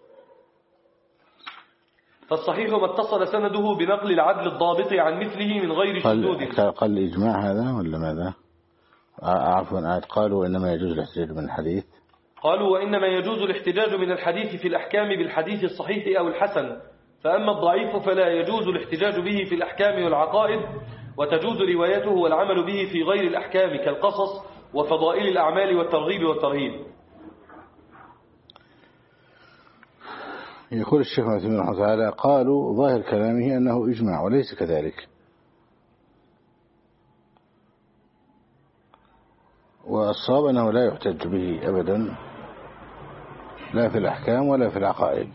فالصحيح ما اتصل سنده بنقل العدل الضابط عن مثله من غير شذوذ. قال الإجماع هذا ولا ماذا؟ عفوا، قالوا إنما يجوز الاحتجاج من الحديث. قالوا: وإنما يجوز الاحتجاج من الحديث في الأحكام بالحديث الصحيح أو الحسن، فأما الضعيف فلا يجوز الاحتجاج به في الأحكام والعقائد. وتجوز روايته والعمل به في غير الأحكام كالقصص وفضائل الأعمال والترغيب والترهيب. يقول الشيخ ابن تيمية رحمه الله تعالى: قالوا ظاهر كلامه أنه إجماع، وليس كذلك. والصواب أنه لا يحتج به أبدا، لا في الأحكام ولا في العقائد.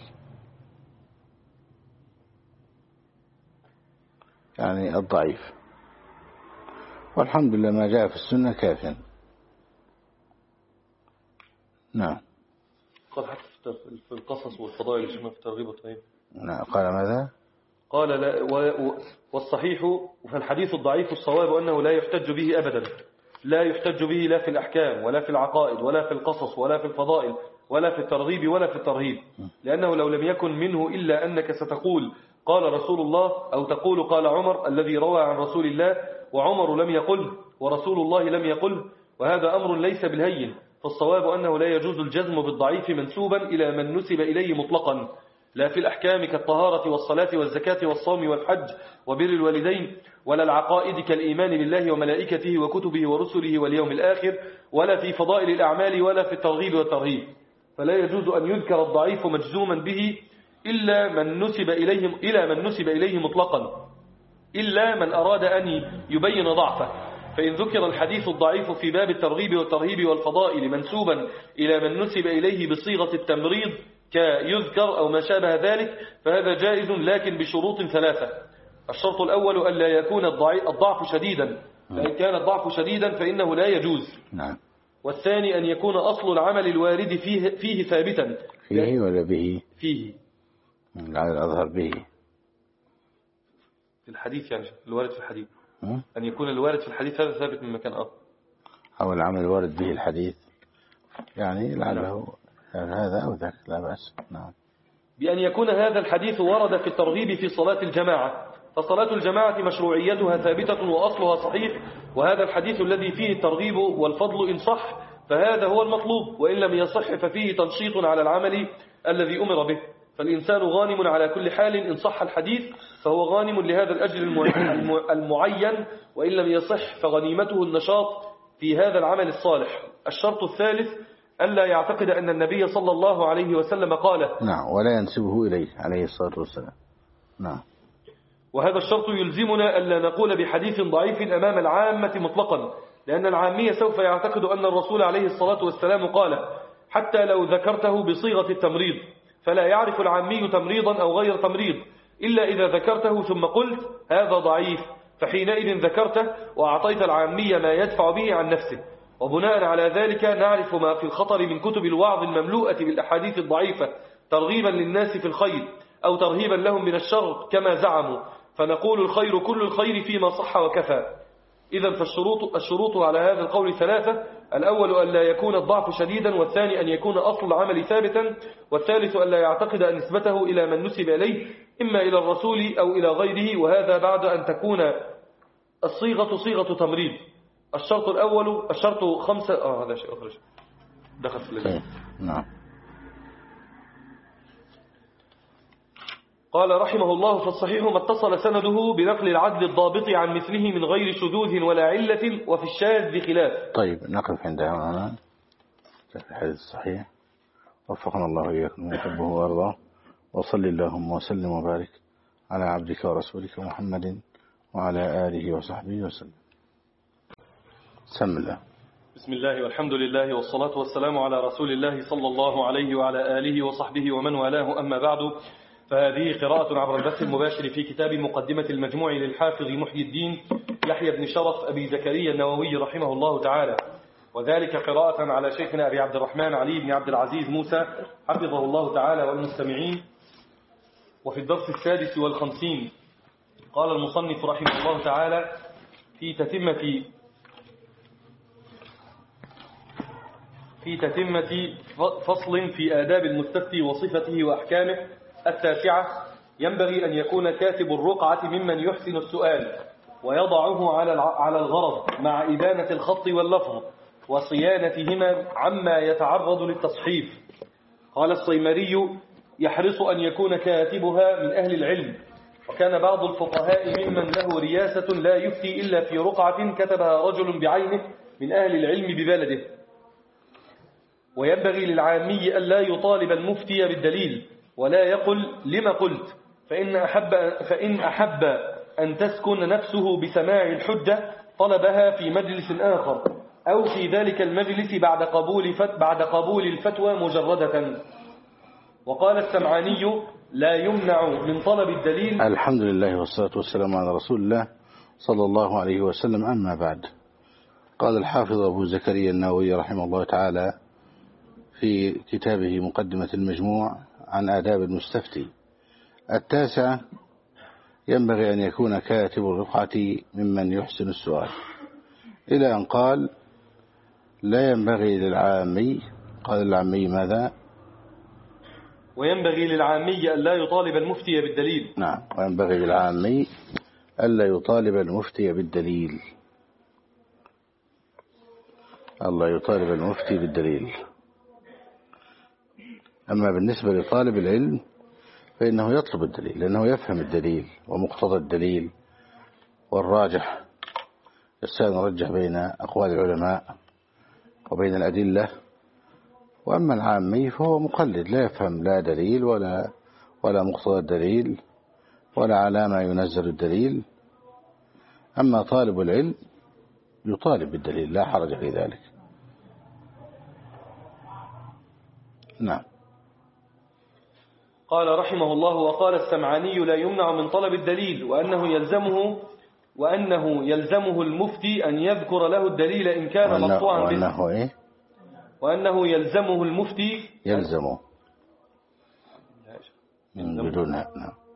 يعني الضعيف. والحمد لله ما جاء في السنة كافٍ. نعم. قال حتى في القصص والفضائل الجمع في الترغيب والترهيب. نعم. قال ماذا؟ قال: لا. والصحيح فالحديث الضعيف الصواب أنه لا يحتج به أبدا، لا يحتج به لا في الأحكام ولا في العقائد ولا في القصص ولا في الفضائل ولا في الترغيب ولا في الترهيب، لأنه لو لم يكن منه إلا أنك ستقول قال رسول الله، أو تقول قال عمر الذي روى عن رسول الله، وعمر لم يقل ورسول الله لم يقل، وهذا أمر ليس بالهين. فالصواب أنه لا يجوز الجزم بالضعيف منسوبا إلى من نسب إليه مطلقا، لا في الأحكام كالطهارة والصلاة والزكاة والصوم والحج وبر الوالدين، ولا العقائد كالإيمان بالله وملائكته وكتبه ورسله واليوم الآخر، ولا في فضائل الأعمال ولا في الترغيب والترهيب. فلا يجوز أن يذكر الضعيف مجزوما به إلا من نسب إليه إلى من نسب إليه مطلقا، إلا من أراد أن يبين ضعفه. فإن ذكر الحديث الضعيف في باب الترغيب والترهيب والفضائل منسوبا إلى من نسب إليه بصيغة التمريض كيذكر أو ما شابه ذلك فهذا جائز، لكن بشروط ثلاثة. الشرط الأول أن لا يكون الضعف شديدا، فإن كان الضعف شديدا فإنه لا يجوز. نعم. والثاني أن يكون أصل العمل الوارد فيه, فيه ثابتا. فيه ولا به؟ فيه على الأظهر به في الحديث، يعني الوارد في الحديث م? أن يكون الوارد في الحديث هذا ثابت من مكان آخر، أو العمل الوارد به الحديث، يعني لعله هذا أو ذاك لا بأس. نعم. بأن يكون هذا الحديث ورد في الترغيب في صلاة الجماعة، فصلاة الجماعة مشروعيتها ثابتة وأصلها صحيح، وهذا الحديث الذي فيه الترغيب والفضل إن صح فهذا هو المطلوب، وإن لم يصح ففيه تنشيط على العمل الذي أمر به، فالإنسان غانم على كل حال. إن صح الحديث فهو غانم لهذا الأجر المعين، وإن لم يصح فغنيمته النشاط في هذا العمل الصالح. الشرط الثالث ألا يعتقد أن النبي صلى الله عليه وسلم قال. نعم، ولا ينسبه إليه عليه الصلاة والسلام. نعم. وهذا الشرط يلزمنا ألا نقول بحديث ضعيف أمام العامة مطلقا، لأن العامية سوف يعتقد أن الرسول عليه الصلاة والسلام قال حتى لو ذكرته بصيغة التمريض، فلا يعرف العامي تمريضا أو غير تمريض إلا إذا ذكرته ثم قلت هذا ضعيف، فحينئذ ذكرته وأعطيت العامية ما يدفع به عن نفسه. وبناء على ذلك نعرف ما في الخطر من كتب الوعظ المملوءة بالأحاديث الضعيفة ترغيبا للناس في الخير أو ترهيبا لهم من الشر كما زعموا، فنقول الخير كل الخير فيما صح وكفى. إذن فالشروط الشروط على هذا القول ثلاثة: الأول أن لا يكون الضعف شديدا، والثاني أن يكون أصل العمل ثابتا، والثالث أن لا يعتقد أن نسبته إلى من نسب إليه إما إلى الرسول أو إلى غيره، وهذا بعد أن تكون الصيغة صيغة تمريض. الشرط الأول الشرط خمسة آه هذا شيء أخرج دخل في الليل. نعم. قال رحمه الله: فالصحيح ما اتصل سنده بنقل العدل الضابط عن مثله من غير شذوذ ولا علة، وفي الشاذ خلاف. طيب نقف عند هنا في الحديث الصحيح، وفقنا الله إياكم ويحبه وأرضاه، وصل اللهم وسلم وبارك على عبدك ورسولك محمد وعلى آله وصحبه وسلم. بسم الله. بسم الله والحمد لله والصلاة والسلام على رسول الله صلى الله عليه وعلى آله وصحبه ومن والاه، أما بعد، فهذه قراءة عبر البث المباشر في كتاب مقدمة المجموع للحافظ محي الدين يحيى بن شرف أبي زكريا النووي رحمه الله تعالى، وذلك قراءة على شيخنا أبي عبد الرحمن علي بن عبد العزيز موسى حفظه الله تعالى والمستمعين. وفي الدرس السادس والخمسين قال المصنف رحمه الله تعالى في تتمة في تتمة فصل في آداب المستفتي وصفته وأحكامه التاسعة: ينبغي أن يكون كاتب الرقعة ممن يحسن السؤال ويضعه على الغرض مع إبانة الخط واللفظ وصيانتهما عما يتعرض للتصحيف. قال الصيمري: يحرص أن يكون كاتبها من أهل العلم. وكان بعض الفقهاء ممن له رياسة لا يفتي إلا في رقعة كتبها رجل بعينه من أهل العلم ببلده. وينبغي للعامي ألا يطالب المفتي بالدليل ولا يقل لما قلت، فإن أحب, فإن أحب أن تسكن نفسه بسماع الحجة طلبها في مجلس آخر أو في ذلك المجلس بعد قبول, فت بعد قبول الفتوى مجردة. وقال السمعاني: لا يمنع من طلب الدليل. الحمد لله والصلاة والسلام على رسول الله صلى الله عليه وسلم. أما بعد، قال الحافظ أبو زكريا النووي رحمه الله تعالى في كتابه مقدمة المجموع عن آداب المستفتي التاسعة: ينبغي أن يكون كاتب الرقعة ممن يحسن السؤال، إلى أن قال: لا ينبغي للعامي. قال العامي ماذا؟ وينبغي للعامي ألا يطالب المفتي بالدليل. نعم، وينبغي للعامي ألا يطالب المفتي بالدليل. ألا يطالب المفتي بالدليل. أما بالنسبة لطالب العلم فإنه يطلب الدليل، لأنه يفهم الدليل ومقتضى الدليل والراجح، الإنسان يرجح بين أقوال العلماء وبين الأدلة. وأما العامي فهو مقلد، لا يفهم لا دليل ولا ولا مقتضى الدليل ولا على ما ينزل الدليل. أما طالب العلم يطالب بالدليل، لا حرج في ذلك. نعم. قال رحمه الله: وقال السمعاني: لا يمنع من طلب الدليل، وأنه يلزمه وأنه يلزمه المفتي أن يذكر له الدليل إن كان مقطوعا به. وأنه إيه؟ وأنه يلزمه المفتي يلزمه من بدون نعم.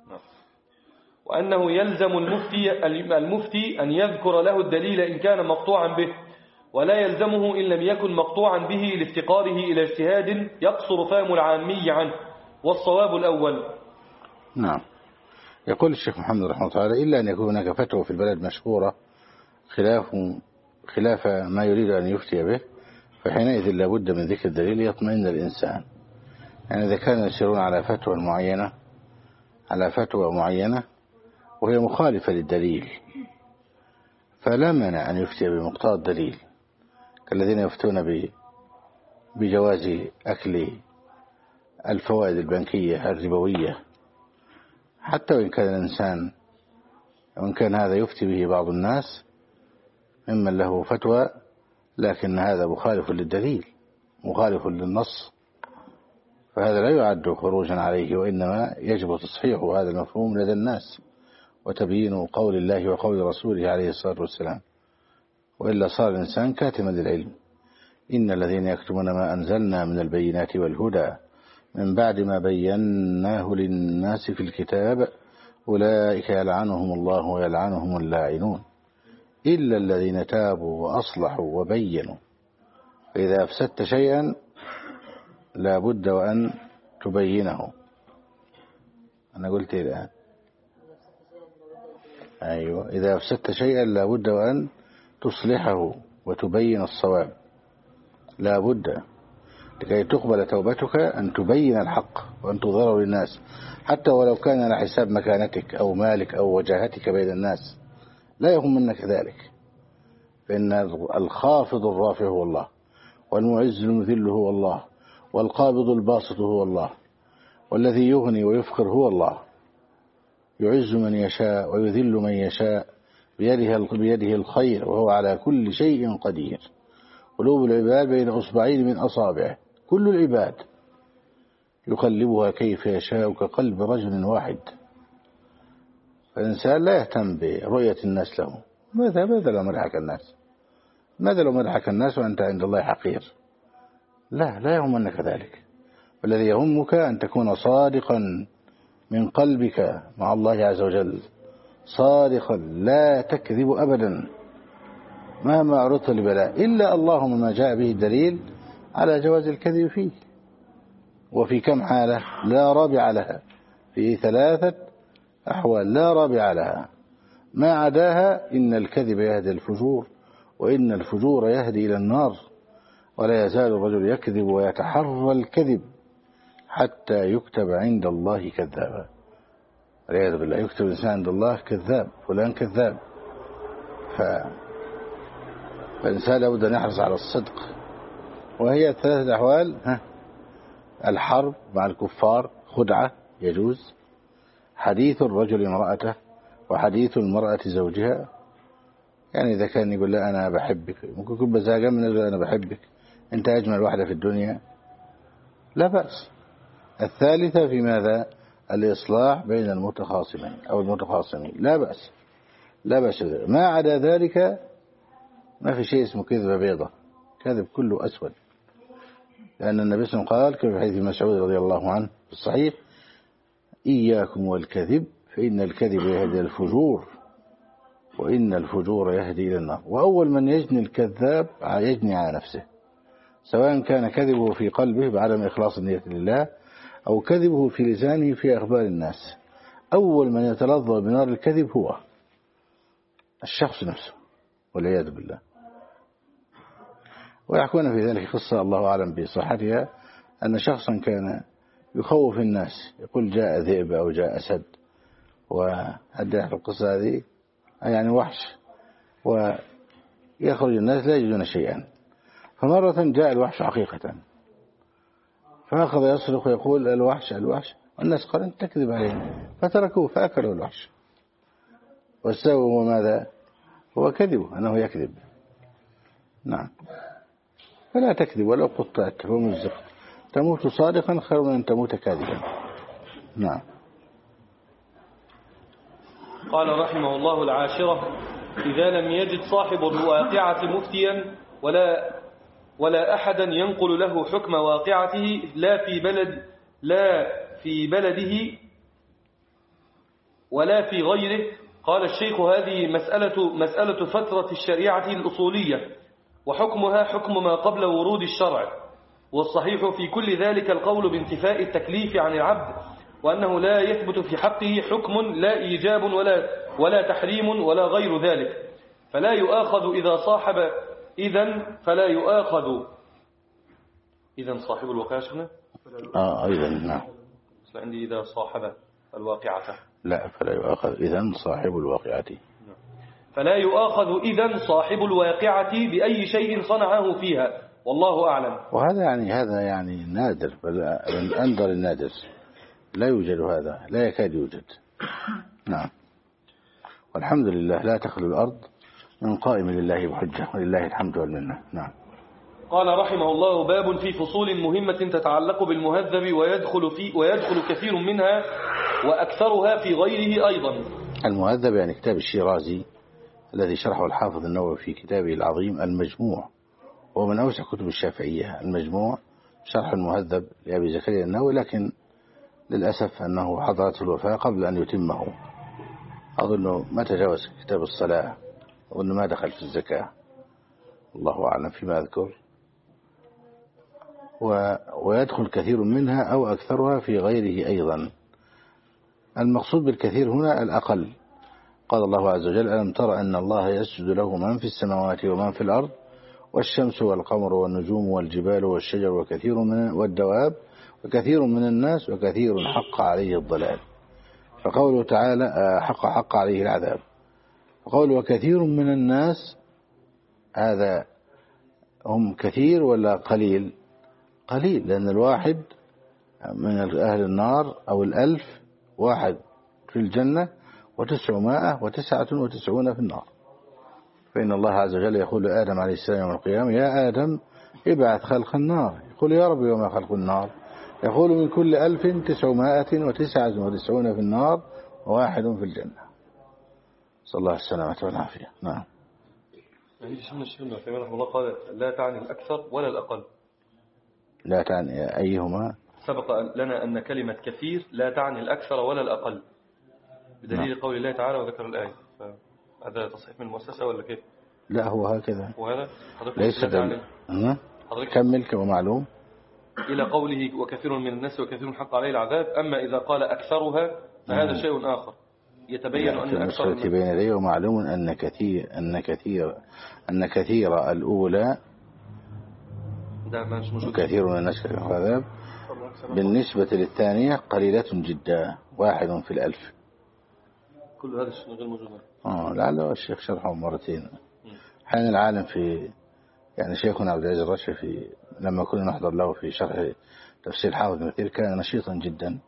وأنه يلزم المفتي المفتي أن يذكر له الدليل إن كان مقطوعا به، ولا يلزمه إن لم يكن مقطوعا به لافتقاره إلى اجتهاد يقصر فهم العامي عنه، والصواب الأول. نعم. يقول الشيخ محمد رحمه الله تعالى: إلا أن يكون هناك فتوى في البلد مشهورة خلاف خلاف ما يريد أن يفتي به، فحينئذ لا بد من ذكر الدليل يطمئن الإنسان. يعني إذا كانوا يسيرون على فتوى معينة على فتوى معينة وهي مخالفة للدليل، فلا مانع أن يفتي بمقتضى الدليل، كالذين يفتون بجواز أكل الفوائد البنكية الربوية، حتى وإن كان الإنسان وإن كان هذا يفتي به بعض الناس ممن له فتوى، لكن هذا مخالف للدليل مخالف للنص، فهذا لا يعد خروجا عليه، وإنما يجب تصحيح هذا المفهوم لدى الناس وتبيين قول الله وقول رسوله عليه الصلاة والسلام، وإلا صار الإنسان كاتما للعلم. إن الذين يكتمون ما أنزلنا من البينات والهدى من بعد ما بيناه للناس في الكتاب أولئك يلعنهم الله ويلعنهم اللاعنون إلا الذين تابوا وأصلحوا وبينوا. فإذا أفسدت شيئا لا بد وأن تبينه. أنا قلت إيه الآن؟ أيوة، إذا أفسدت شيئا لا بد وأن تصلحه وتبين الصواب، لا بد لكي تقبل توبتك أن تبين الحق وأن تظهره للناس، حتى ولو كان على حساب مكانتك أو مالك أو وجاهتك بين الناس، لا يهم منك ذلك، فإن الخافض الرافع هو الله، والمعز المذل هو الله، والقابض الباسط هو الله، والذي يغني ويفقر هو الله، يعز من يشاء ويذل من يشاء بيده بيده الخير وهو على كل شيء قدير. قلوب العباد بين أصبعين من أصابعه، كل العباد يقلبها كيف يشاء كقلب رجل واحد. فالإنسان لا يهتم برؤية الناس له. ماذا ماذا لو مدحك الناس ماذا لو مدحك الناس وأنت عند الله حقير؟ لا لا يهمك ذلك. والذي يهمك أن تكون صادقا من قلبك مع الله عز وجل، صادقا لا تكذب أبدا مهما عرضت لبلاء، إلا اللهم ما جاء به الدليل على جواز الكذب فيه. وفي كم حالة لا رابع لها، في ثلاثة أحوال لا رابع لها، ما عداها إن الكذب يهدي الفجور، وإن الفجور يهدي إلى النار، ولا يزال الرجل يكذب ويتحرى الكذب حتى يكتب عند الله كذابا. والعياذ بالله، يكتب الإنسان عند الله كذاب، فلان كذاب. ف... فالإنسان لابد أن يحرص على الصدق. وهي الثلاثة أحوال: ها الحرب مع الكفار خدعة يجوز، حديث الرجل امرأته، وحديث المرأة زوجها. يعني إذا كان يقول لا أنا بحبك، ممكن يكون بزاقا من أنا بحبك، أنت أجمل واحدة في الدنيا، لا بأس. الثالثة في ماذا؟ الإصلاح بين المتخاصمين أو المتخاصمين، لا بأس لا بأس. ما عدا ذلك ما في شيء اسمه كذبة بيضة، كذب كله أسود. لأن النبي صلى الله عليه وسلم قال كما في حديث مسعود رضي الله عنه في الصحيح: إياكم والكذب فإن الكذب يهدي الفجور، وإن الفجور يهدي إلى النار. وأول من يجني الكذاب يجني على نفسه، سواء كان كذبه في قلبه بعدم إخلاص النية لله، أو كذبه في لسانه في أخبار الناس. أول من يتلظى بنار الكذب هو الشخص نفسه، والعياذ بالله. ويحكون في ذلك قصة الله أعلم بصحتها، أن شخصا كان يخوف الناس، يقول جاء ذئب أو جاء أسد، وهدى القصة هذه يعني وحش، ويخرج الناس لا يجدون شيئا. فمرة جاء الوحش حقيقة، فأخذ يصرخ ويقول الوحش الوحش، والناس قالوا أنت تكذب علينا، فتركوه فأكلوا الوحش. والسبب هو ماذا؟ هو كذبه، أنه يكذب. نعم. فلا تكذب ولو قطعت ومزقت، تموت صادقا خير من أن تموت كاذبا. نعم. قال رحمه الله: العاشرة: إذا لم يجد صاحب الواقعة مفتيا ولا ولا أحدا ينقل له حكم واقعته لا في بلد لا في بلده ولا في غيره. قال الشيخ: هذه مسألة, مسألة فترة الشريعة الأصولية، وحكمها حكم ما قبل ورود الشرع، والصحيح في كل ذلك القول بانتفاء التكليف عن العبد، وأنه لا يثبت في حقه حكم لا إيجاب ولا, ولا تحريم ولا غير ذلك، فلا يؤاخذ إذا صاحب إذن فلا يؤاخذ إذن صاحب الواقعة. شفنا آه أيضا نعم. عندي إذا صاحب الواقعة، لا فلا يؤاخذ إذن صاحب الواقعة. فلا يؤاخذ إذن صاحب الواقعة بأي شيء صنعه فيها، والله أعلم. وهذا يعني هذا يعني نادر، بل من أندر النادر، لا يوجد هذا، لا يكاد يوجد. نعم. والحمد لله لا تخلو الأرض من قائم لله بحجة، ولله الحمد والمنة. نعم. قال رحمه الله: باب في فصول مهمة تتعلق بالمهذب ويدخل, في ويدخل كثير منها وأكثرها في غيره أيضا. المهذب يعني كتاب الشيرازي الذي شرحه الحافظ النووي في كتابه العظيم المجموع، وهو من أوسع كتب الشافعية. المجموع شرح المهذب لأبي زكريا النووي، لكن للأسف أنه حضرته الوفاة قبل أن يتمه. أظنه ما تجاوز كتاب الصلاة، أظن ما دخل في الزكاة، الله أعلم فيما أذكر. و... ويدخل كثير منها أو أكثرها في غيره أيضا. المقصود بالكثير هنا الأقل. قال الله عز وجل: ألم تر أن الله يسجد له من في السماوات ومن في الأرض والشمس والقمر والنجوم والجبال والشجر وكثير من والدواب وكثير من الناس وكثير حق عليه الضلال. فقوله تعالى حق حق عليه العذاب. فقوله وكثير من الناس، هذا هم كثير ولا قليل؟ قليل، لأن الواحد من أهل النار أو الألف واحد في الجنة وتسعمائة وتسعة وتسعون في النار. فإن الله عز وجل يقول لآدم عليه السلام يوم القيامة: يا آدم ابعث خلق النار. يقول: يا رب وما خلق النار؟ يقول: من كل ألف تسعمائة وتسعة وتسعون في النار وواحد في الجنة. صلى الله السلامة والعافية. نعم. عندي شيخنا الشيخ ابن عثيمين رحمه الله قال: لا تعني الأكثر ولا الأقل. لا تعني أيهما؟ سبق لنا أن كلمة كثير لا تعني الأكثر ولا الأقل، بدليل نعم. قول الله تعالى وذكر الآية. فهذا تصحيح من المؤسسة ولا كيف؟ لا هو هكذا. وهذا ليس دليل. كمل كما معلوم. إلى قوله وكثير من الناس وكثير حق عليه العذاب. أما إذا قال أكثرها فهذا شيء آخر يتبين أن أكثر من بين يديه. ومعلوم أن كثير أن كثير أن كثير الأولى وكثير من الناس كثير العذاب بالنسبة للثانية قليلة جدا، واحد في الألف. كل هذا الشيء غير موجود. آه لعله الشيخ شرحه مرتين. حين العالم في يعني شيخنا عبد العزيز الرشفي في لما كنا نحضر له في شرح تفسير حافظ بن كثير كان نشيطا جدا.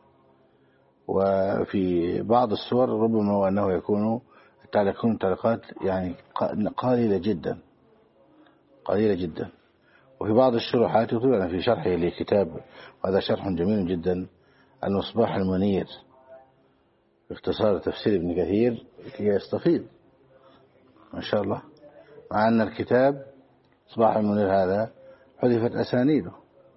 وفي بعض السور ربما أنه يكون تعليقون تعليقات يعني قليلة جدا قليلة جدا. وفي بعض الشروحات يطلع في شرحه لكتاب، وهذا شرح جميل جدا، المصباح المنير باختصار تفسير ابن كثير كي يستفيد ما شاء الله. مع أن الكتاب مصباح المنير هذا حذفت أسانيده،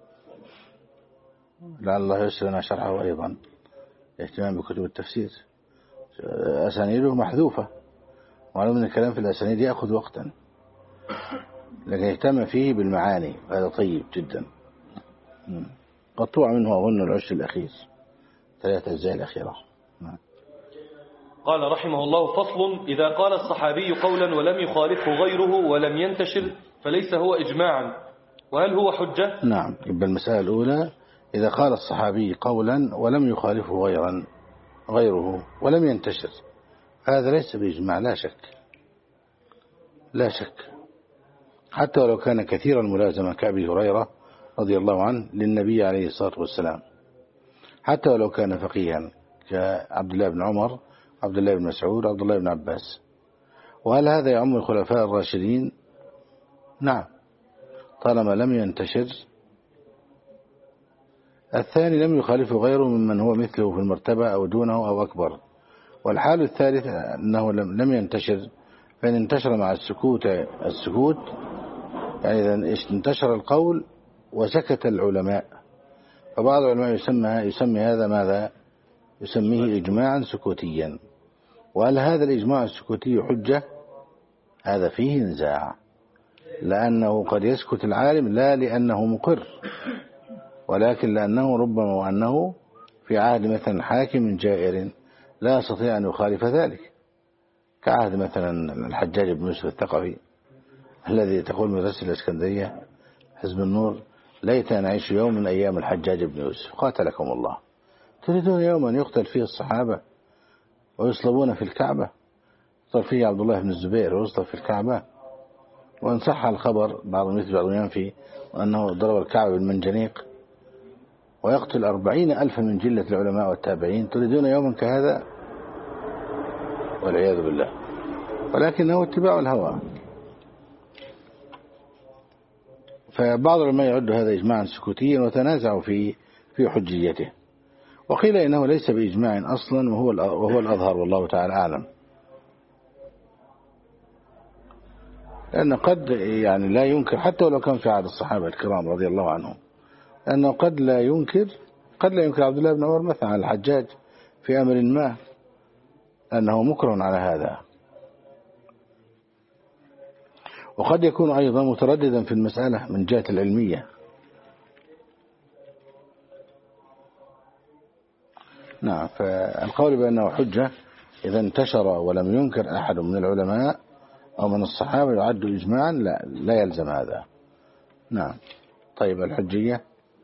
لعل الله يسر لنا شرحه أيضا اهتمام بكتب التفسير. أسانيده محذوفة، ومعلوم أن الكلام في الأسانيد يأخذ وقتا، لكن اهتم فيه بالمعاني، هذا طيب جدا. قطوع منه أظن العشر الأخير، ثلاثة أجزاء الأخيرة. قال رحمه الله: فصل: إذا قال الصحابي قولا ولم يخالفه غيره ولم ينتشر فليس هو إجماعا، وهل هو حجة؟ نعم. يبقى المسألة الأولى: إذا قال الصحابي قولا ولم يخالفه غيرا غيره ولم ينتشر، هذا ليس بإجماع، لا شك لا شك، حتى ولو كان كثير الملازمة كأبي هريرة رضي الله عنه للنبي عليه الصلاة والسلام، حتى ولو كان فقيها كعبد الله بن عمر، عبد الله بن مسعود، عبد الله بن عباس. وهل هذا يعم الخلفاء الراشدين؟ نعم، طالما لم ينتشر. الثاني: لم يخالفه غيره ممن هو مثله في المرتبة أو دونه أو أكبر. والحال الثالث أنه لم ينتشر، فإن انتشر مع السكوت السكوت يعني إذا انتشر القول وسكت العلماء، فبعض العلماء يسمى يسمي هذا ماذا؟ يسميه إجماعا سكوتيا. وهل هذا الإجماع السكوتي حجة؟ هذا فيه نزاع، لأنه قد يسكت العالم لا لأنه مقر، ولكن لأنه ربما وأنه في عهد مثلا حاكم جائر لا يستطيع أن يخالف ذلك، كعهد مثلا الحجاج بن يوسف الثقفي الذي تقول مدرسة الإسكندرية حزب النور: ليت أن أعيش يوم من أيام الحجاج بن يوسف قاتلكم الله. تريدون يوما يقتل فيه الصحابة ويصلبون في الكعبة؟ يقتل فيه عبد الله بن الزبير ويصلب في الكعبة؟ وإن صح الخبر بعضهم يثبت بعضهم ينفي وأنه ضرب الكعبة بالمنجنيق ويقتل أربعين ألفا من جلة العلماء والتابعين. تريدون يوما كهذا؟ والعياذ بالله. ولكنه اتباع الهوى. فبعض العلماء يعد هذا إجماعا سكوتيا وتنازعوا في في حجيته، وقيل إنه ليس بإجماع أصلا وهو وهو الأظهر والله تعالى أعلم، لأن قد يعني لا ينكر حتى ولو كان في عهد الصحابة الكرام رضي الله عنهم، لأنه قد لا ينكر قد لا ينكر عبد الله بن عمر مثلا على الحجاج في أمر ما، أنه مكره على هذا. وقد يكون أيضا مترددا في المسألة من جهة العلمية. نعم. فالقول بأنه حجة إذا انتشر ولم ينكر أحد من العلماء أو من الصحابة يعد إجماعا، لا, لا يلزم هذا. نعم. طيب الحجية.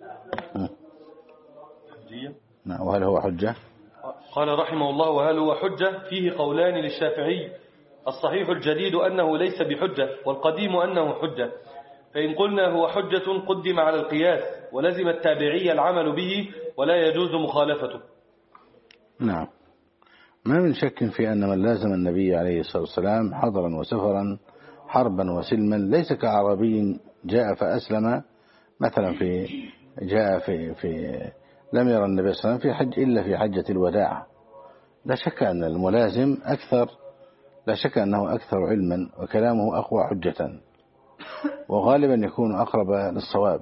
حجية. نعم. وهل هو حجة؟ قال رحمه الله: وهل هو حجة؟ فيه قولان للشافعي: الصحيح الجديد أنه ليس بحجة، والقديم أنه حجة. فإن قلنا هو حجة قدم على القياس، ولزم التابعي العمل به ولا يجوز مخالفته. نعم. ما من شك في أن من لازم النبي عليه الصلاة والسلام حضرا وسفرا حربا وسلما ليس كعربي جاء فأسلم مثلا في جاء في في لم يرى النبي صلى الله عليه وسلم في حج إلا في حجة الوداع. لا شك أن الملازم أكثر لا شك أنه أكثر علما وكلامه أقوى حجة، وغالبا يكون أقرب للصواب.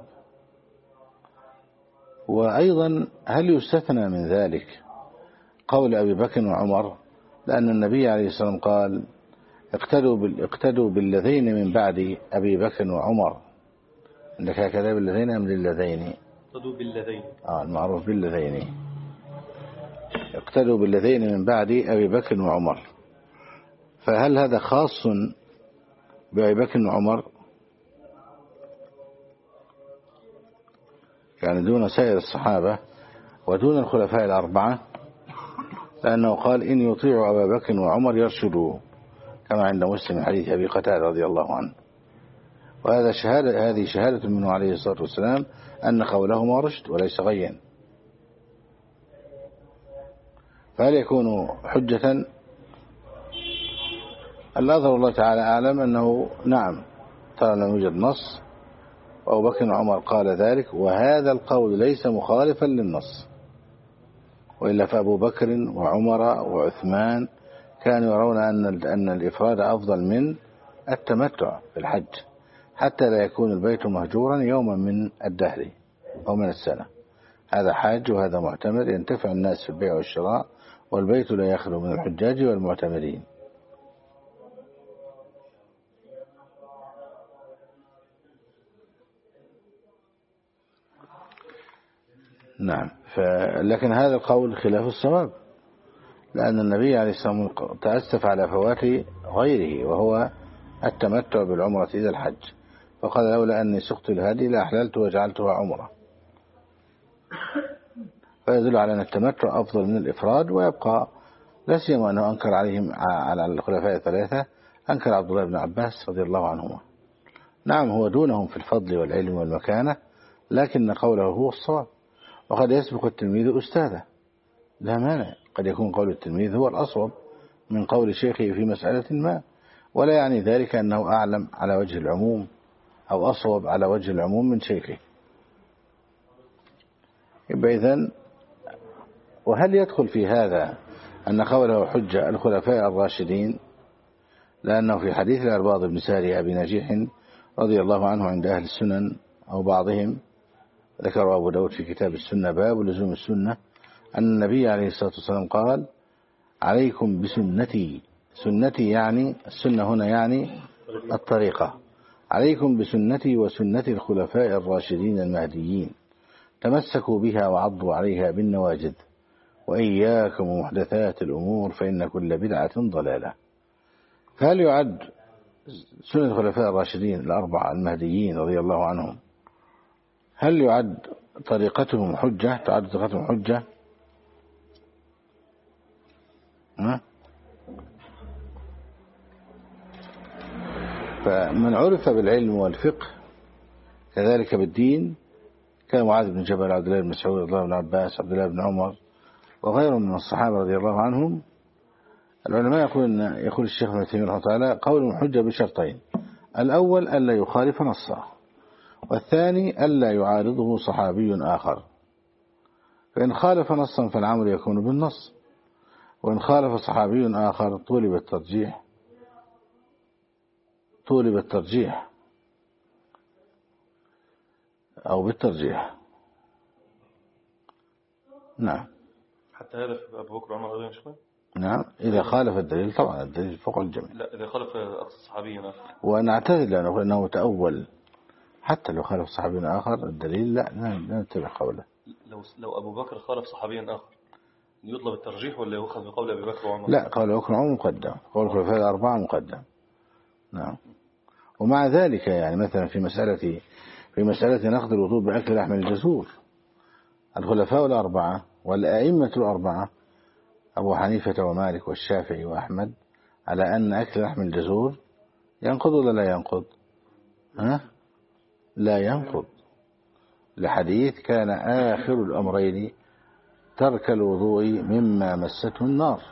وأيضا هل يستثنى من ذلك قول أبي بكر وعمر؟ لأن النبي عليه الصلاة والسلام قال: اقتدوا, بال... اقتدوا بالذين من بعد أبي بكر وعمر. عندك هكذا بالذين أم للذين؟ اقتدوا بالذين. آه المعروف بالذين. اقتدوا بالذين من بعد أبي بكر وعمر. فهل هذا خاص بأبي بكر وعمر يعني دون سائر الصحابة ودون الخلفاء الأربعة؟ لأنه قال: إن يطيعوا أبا بكر وعمر يرشدوا، كما عند مسلم حديث أبي قتادة رضي الله عنه. وهذا شهادة هذه شهادة منه عليه الصلاة والسلام أن قولهما رشد وليس غيا. فهل يكون حجة؟ الأظهر الله تعالى أعلم أنه نعم، ترى لم يوجد نص وأبو بكر وعمر قال ذلك، وهذا القول ليس مخالفا للنص، وإلا فأبو بكر وعمر وعثمان كانوا يرون أن أن الإفراد أفضل من التمتع في الحج، حتى لا يكون البيت مهجورا يوما من الدهر أو من السنة. هذا حاج وهذا معتمر، ينتفع الناس في البيع والشراء، والبيت لا يخلو من الحجاج والمعتمرين. نعم. لكن هذا القول خلاف الصواب، لأن النبي عليه الصلاة والسلام تأسف على فوات غيره وهو التمتع بالعمرة إلى الحج، فقال: لولا أني سقت الهدي لأحللت وجعلتها عمرة. فيدل على أن التمتع أفضل من الإفراد. ويبقى لا سيما أنه أنكر عليهم على الخلفاء الثلاثة، أنكر عبد الله بن عباس رضي الله عنهما. نعم هو دونهم في الفضل والعلم والمكانة، لكن قوله هو الصواب. وقد يسبق التلميذ أستاذه، لا مانع، قد يكون قول التلميذ هو الأصوب من قول شيخه في مسألة ما، ولا يعني ذلك أنه أعلم على وجه العموم أو أصوب على وجه العموم من شيخه. يبقى إذن، وهل يدخل في هذا أن قوله حجة الخلفاء الراشدين؟ لأنه في حديث الأرباض بن ساري أبي نجيح رضي الله عنه عند أهل السنن أو بعضهم، ذكر أبو داود في كتاب السنة باب لزوم السنة، أن النبي عليه الصلاة والسلام قال: عليكم بسنتي. سنتي يعني السنة هنا يعني الطريقة. عليكم بسنتي وسنة الخلفاء الراشدين المهديين، تمسكوا بها وعضوا عليها بالنواجذ، وإياكم ومحدثات الأمور فإن كل بدعة ضلالة. هل يعد سنة الخلفاء الراشدين الأربعة المهديين رضي الله عنهم، هل يعد طريقتهم حجة؟ تعد طريقتهم حجة؟ ها؟ فمن عرف بالعلم والفقه كذلك بالدين كان معاذ بن جبل، عبد الله بن مسعود، عبد الله بن عباس، عبد الله بن عمر وغيرهم من الصحابة رضي الله عنهم. العلماء يقول يقول الشيخ ابن تيمية رحمه الله تعالى: قول حجة بشرطين: الأول ألا يخالف نصه، والثاني ألا يعارضه صحابي آخر. فإن خالف نصا فالعمل يكون بالنص، وإن خالف صحابي آخر طولب الترجيح طولب الترجيح أو بالترجيح. نعم. حتى هذا في أبو بكر وعمر رضي الله عنهم. نعم، إذا خالف الدليل طبعا الدليل فوق الجميع. لا، إذا خالف أقصى صحابي آخر. ونعتذر لأنه أنه تأول، حتى لو خالف صحابي آخر الدليل لا لا نتبع قوله. لو لو أبو بكر خالف صحابي آخر يطلب الترجيح ولا يؤخذ بقول أبي بكر وعمر؟ لا، قول أبو بكر وعمر مقدم، قول الخلفاء الأربعة مقدم. نعم. ومع ذلك يعني مثلا في مسألة في مسألة نقض الوضوء بأكل لحم الجزور، الخلفاء الأربعة والأئمة الأربعة أبو حنيفة ومالك والشافعي وأحمد على أن أكل لحم الجزور ينقض ولا لا ينقض؟ ها؟ لا ينقض، لحديث كان آخر الأمرين ترك الوضوء مما مسته النار.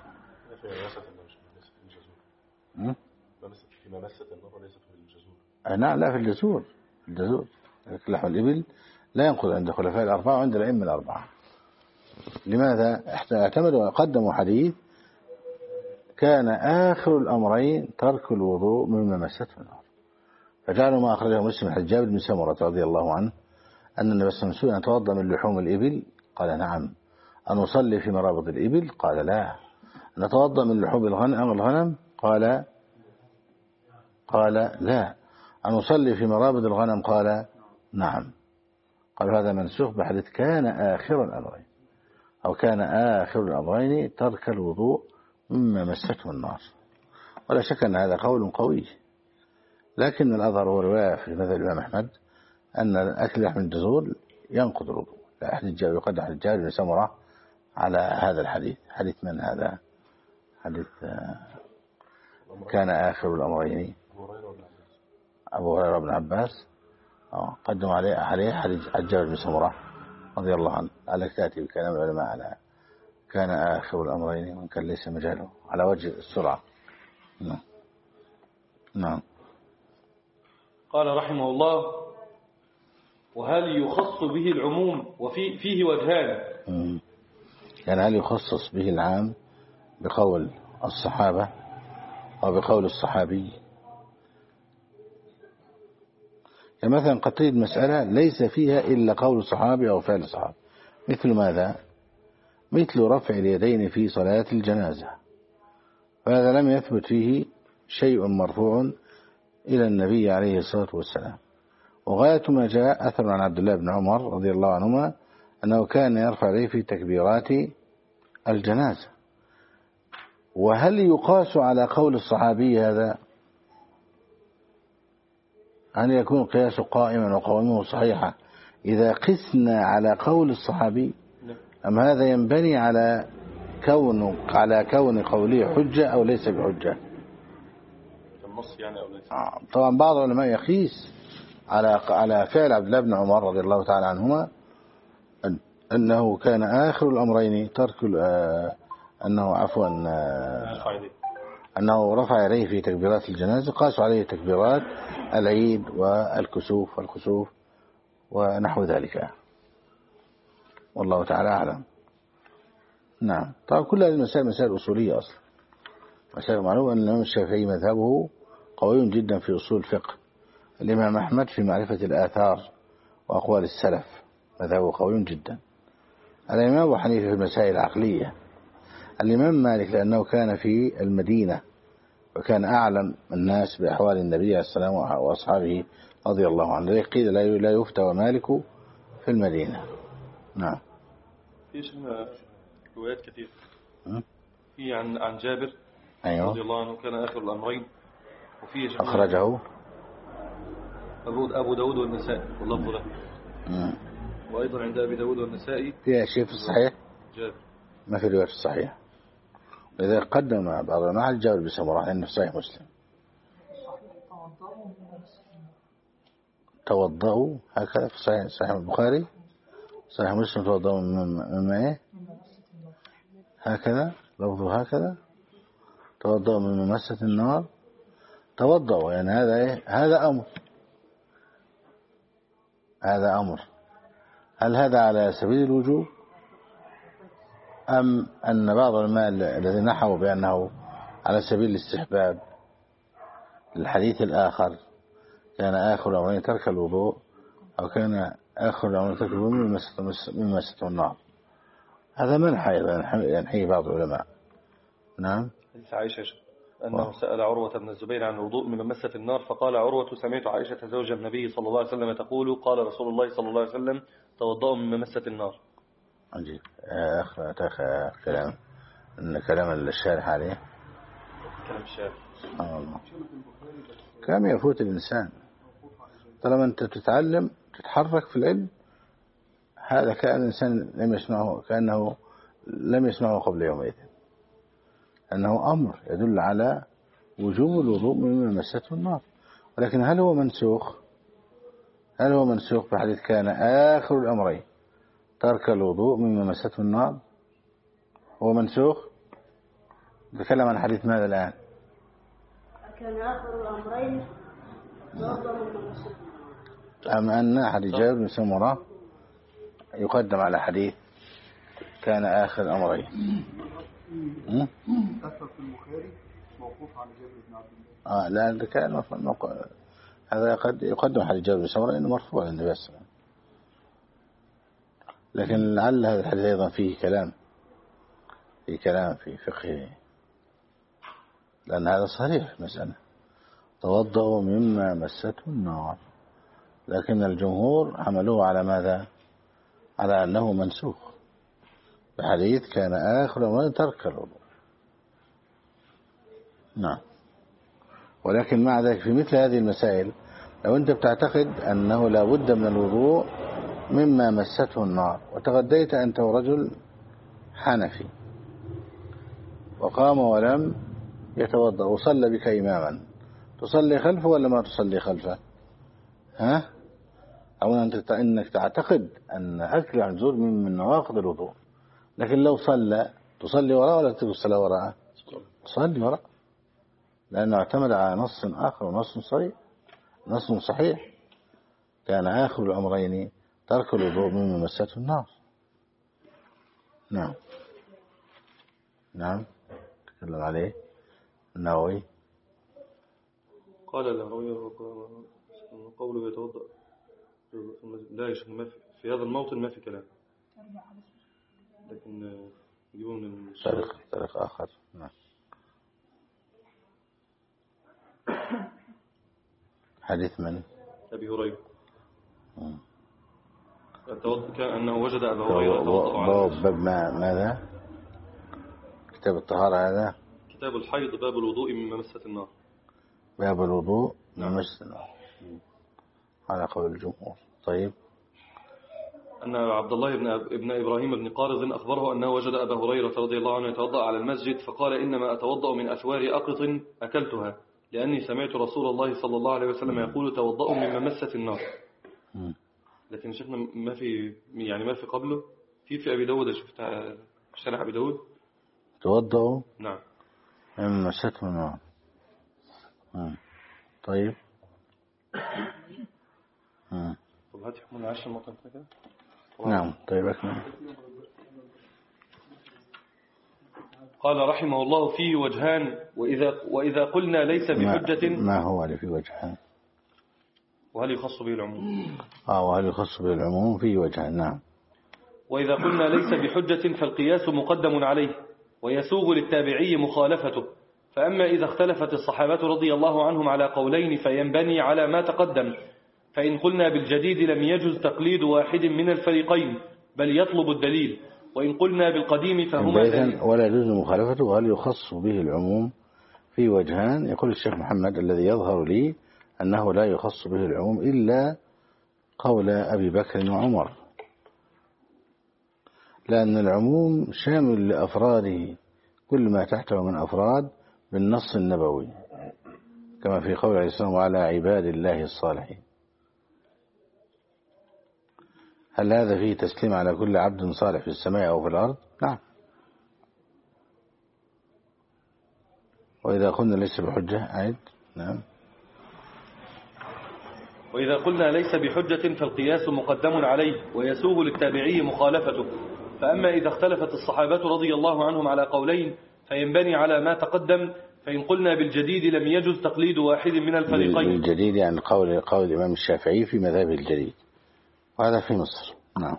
فيما مست النار ليست في الجزور. نعم، لا في الجزور. الجزور لحم الإبل لا ينقض عند الخلفاء الأربعة وعند الأئمة الأربعة. لماذا؟ اعتمدوا وقدموا حديث كان آخر الأمرين ترك الوضوء مما مسته النار، فجعلوا ما أخرجه مسلم عن جابر بن سمرة رضي الله عنه أن النبي صلى الله عليه وسلم أن توضأ من لحوم الإبل؟ قال نعم. أن نصلي في مرابض الإبل؟ قال لا. أن نتوضأ من لحوم الغنم؟ قال قال لا. أن نصلي في مرابض الغنم؟ قال نعم. قال هذا منسوخ بحديث كان آخر الأمرين، أو كان آخر الأمرين ترك الوضوء مما مسته النار. ولا شك أن هذا قول قوي، لكن الأظهر هو رواية في مذهب الإمام أحمد أن أكل لحم الجزور ينقض الوضوء. لا أحد الجابر يقدم حديث جابر بن سمرة على هذا الحديث. حديث من هذا؟ حديث كان آخر الأمرين أبو هريرة بن عباس. قدم عليه عليه حديث جابر بن سمرة رضي الله عنه. على تأتي بكلام العلماء على كان آخر الأمرين وإن كان ليس مجاله على وجه السرعة. نعم. نعم. قال رحمه الله: وهل يخص به العموم؟ وفي فيه وجهان. يعني هل يخصص به العام بقول الصحابة أو بقول الصحابي؟ يعني مثلا قد تجد مسألة ليس فيها إلا قول الصحابي أو فعل الصحابي، مثل ماذا؟ مثل رفع اليدين في صلاة الجنازة، فهذا لم يثبت فيه شيء مرفوع إلى النبي عليه الصلاة والسلام. وغاية ما جاء أثر عن عبد الله بن عمر رضي الله عنهما أنه كان يرفع يديه في تكبيرات الجنازة. وهل يقاس على قول الصحابي هذا؟ هل يكون قياس قائما وقوامه صحيحة إذا قسنا على قول الصحابي، أم هذا ينبني على كون على كون قوله حجة أو ليس بحجة؟ النص يعني أو ليس؟ طبعا بعض العلماء يقيس على على فعل عبد الله بن عمر رضي الله تعالى عنهما أنه كان آخر الأمرين ترك أنه عفوا أنه رفع يديه في تكبيرات الجنازة، قاسوا عليه تكبيرات العيد والكسوف والخسوف ونحو ذلك، والله تعالى أعلم. نعم. طبعا كل هذه المسائل مسائل أصولية أصلا، مسائل معلومة أن الإمام الشافعي مذهبه قوي جدا في أصول الفقه، الإمام أحمد في معرفة الآثار وأقوال السلف مذهبه قوي جدا. الإمام أبو حنيفة في المسائل العقلية. الإمام مالك لأنه كان في المدينة وكان أعلم الناس بأحوال النبي عليه السلام وأصحابه رضي الله عنه، لذلك قيل لا يفتى مالك في المدينة. نعم. في شيخنا روايات كثير في عن عن جابر أيوه. رضي الله عنه كان آخر الأمرين، وفي أخرجه أبو أبو داود والنسائي واللفظ له، وأيضا عند أبي داود والنسائي في شيء في الصحيح جابر، ما في رواية في الصحيح. لذلك قدم بعض العلماء الجابر بن سمرة لأنه في صحيح مسلم. توضأوا هكذا في صحيح صحيح البخاري صحيح مسلم توضأوا مما إيه هكذا لفظه هكذا توضأوا من ممسة النار. توضأوا يعني هذا إيه هذا أمر هذا أمر هل هذا على سبيل الوجوب أم أن بعض العلماء الذين نحوا بأنه على سبيل الاستحباب؟ الحديث الآخر كان آخر الأمرين ترك الوضوء أو كان آخر الأمرين ترك الوضوء من مسته النار. هذا منح ينحيه بعض العلماء. نعم. حديث عائشة أنه سأل عروة بن الزبير عن الوضوء من مسة النار، فقال عروة سمعت عائشة زوج النبي صلى الله عليه وسلم تقول قال رسول الله صلى الله عليه وسلم توضأوا من مسة النار. عجيب. آخر آخر كلام إن كلام الشارح عليه كلام الشارح سبحان الله. كلام يفوت الإنسان طالما أنت تتعلم تتحرك في العلم. هذا كأن الإنسان لم يسمعه كأنه لم يسمعه قبل يومئذ، أنه أمر يدل على وجوب الوضوء مما مسته النار. ولكن هل هو منسوخ؟ هل هو منسوخ بحديث كان آخر الأمرين ترك الوضوء مما مسته النار؟ هو منسوخ؟ نتكلم عن حديث ماذا الآن؟ كان آخر الأمرين توضأ مما مسته النار. أم أن حديث جابر بن سمرة يقدم على حديث كان آخر الأمرين؟ أثر في البخاري موقوف عن جابر بن عبد آه الله. لا كان هذا قد يقدم حديث جابر بن سمرة إنه مرفوع عند النبي صلى الله عليه وسلم، لكن لعل هذا الحديث أيضا فيه كلام في كلام في فقه، لأن هذا صريح مسألة توضأوا مما مسته النار، لكن الجمهور حملوه على ماذا؟ على أنه منسوخ بحديث كان آخر من ترك الوضوء. نعم. ولكن مع ذلك في مثل هذه المسائل لو أنت بتعتقد أنه لا بد من الوضوء مما مسته النار وتغديت أنت ورجل حنفي وقام ولم يتوضأ وصلى بك إماما، تصلي خلفه ولا ما تصلي خلفه؟ ها؟ أو أنت إنك تعتقد أن أكل العجول من نواقض الوضوء، لكن لو صلى تصلي وراء ولا تصلي وراء؟ تصلي وراء، لأنه اعتمد على نص آخر ونص صحيح نص صحيح كان آخر الأمرين ترك الوضوء مما مسته النار. نعم نعم تكلم عليه النووي قال النووي قوله يتوضأ لا يشك ما في, في هذا الموطن ما في كلام، لكن يجيبه من طريق طريق آخر. نعم. حديث من أبي هريرة كان أنه وجد أبا هريرة توضأ على باب ماذا؟ كتاب الطهارة هذا؟ كتاب الحيض باب الوضوء من مسة النار. باب الوضوء من مسة النار على قول الجمهور. طيب. أن عبد الله بن ابن إبراهيم بن قارض أخبره أنه وجد أبا هريرة رضي الله عنه يتوضأ على المسجد فقال إنما أتوضأ من أثوار أقط أكلتها لأني سمعت رسول الله صلى الله عليه وسلم يقول توضأوا من مسة النار. لكن شيخنا ما في يعني ما في قبله في في أبي داود شفت شرح أبي داود توضأوا نعم من مسة النار. طيب. طب هات يحمل عشر مطن كده. نعم طيب أكمل. قال رحمه الله فيه وجهان وإذا وإذا قلنا ليس بحجة ما, ما هو اللي في وجهان؟ وهل يخص به العموم؟ آه وهل يخص به العموم في وجه. نعم. وإذا قلنا ليس بحجة فالقياس مقدم عليه ويسوغ للتابعي مخالفته، فأما إذا اختلفت الصحابة رضي الله عنهم على قولين فينبني على ما تقدم، فإن قلنا بالجديد لم يجز تقليد واحد من الفريقين بل يطلب الدليل، وإن قلنا بالقديم فهما دليل. ولا يجوز مخالفته وهل يخص به العموم في وجهان. يقول الشيخ محمد الذي يظهر لي أنه لا يخص به العموم إلا قول أبي بكر وعمر، لأن العموم شامل لأفراده كل ما تحته من أفراد بالنص النبوي، كما في قول عليه السلام وعلى عباد الله الصالحين. هل هذا فيه تسليم على كل عبد صالح في السماء أو في الأرض؟ نعم. وإذا قلنا ليس بحجة أعد. نعم. وإذا قلنا ليس بحجة فالقياس مقدم عليه ويسوغ للتابعي مخالفته، فأما إذا اختلفت الصحابة رضي الله عنهم على قولين فينبني على ما تقدم، فإن قلنا بالجديد لم يجز تقليد واحد من الفريقين. بالجديد يعني قول قول الإمام الشافعي في مذهب الجديد، وهذا في مصر. نعم.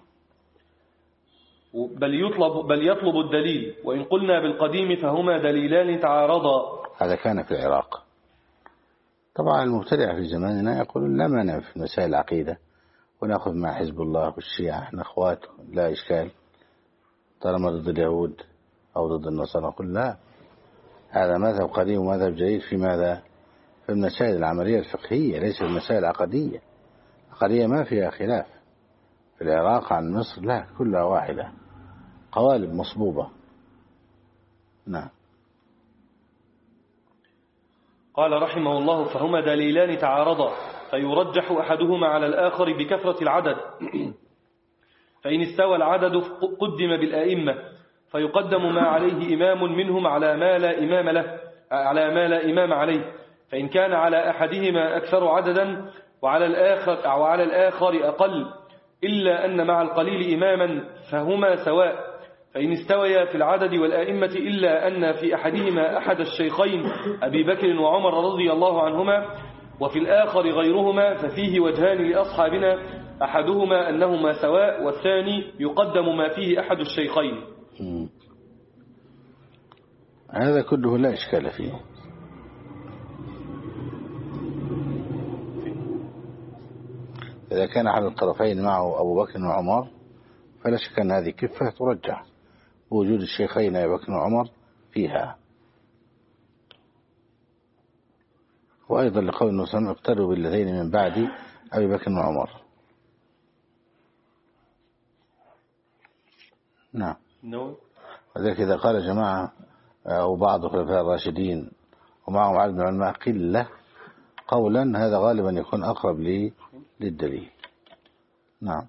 بل يطلب بل يطلب الدليل، وإن قلنا بالقديم فهما دليلان تعارضا. هذا كان في العراق. طبعا المبتدع في زماننا يقول لا مانع في مسائل العقيدة ونأخذ مع حزب الله والشيعة، احنا اخوات لا إشكال طالما ضد اليهود أو ضد النصارى. نقول لا، هذا مذهب قديم ومذهب جديد في ماذا؟ في المسائل العملية الفقهية، ليس في المسائل العقدية. العقدية ما فيها خلاف. في العراق عن مصر لا، كلها واحدة، قوالب مصبوبة. نعم. قال رحمه الله فهما دليلان تعارضا فيرجح أحدهما على الآخر بكثرة العدد، فإن استوى العدد قدم بالآئمة فيقدم ما عليه إمام منهم على ما لا إمام له على ما لا إمام عليه، فإن كان على أحدهما أكثر عددا وعلى الآخر أو على الآخر أقل، إلا أن مع القليل إماما فهما سواء، فإن استويا في العدد والآئمة إلا أن في أحدهما أحد الشيخين أبي بكر وعمر رضي الله عنهما وفي الآخر غيرهما، ففيه وجهان لأصحابنا، أحدهما أنهما سواء والثاني يقدم ما فيه أحد الشيخين. هذا كله لا إشكال فيه. إذا كان أحد الطرفين معه أبو بكر وعمر فلا شك أن هذه كفة ترجح وجود الشيخين أبي بكر وعمر فيها. وأيضا لقول النبي صلى الله عليه وسلم اقتدوا بالذين من بعد أبي بكر وعمر. نعم. وذلك إذا قال جماعة أو بعض الخلفاء الراشدين ومعهم عدد من العلماء قلة قولا، هذا غالبا يكون أقرب لي للدليل. نعم.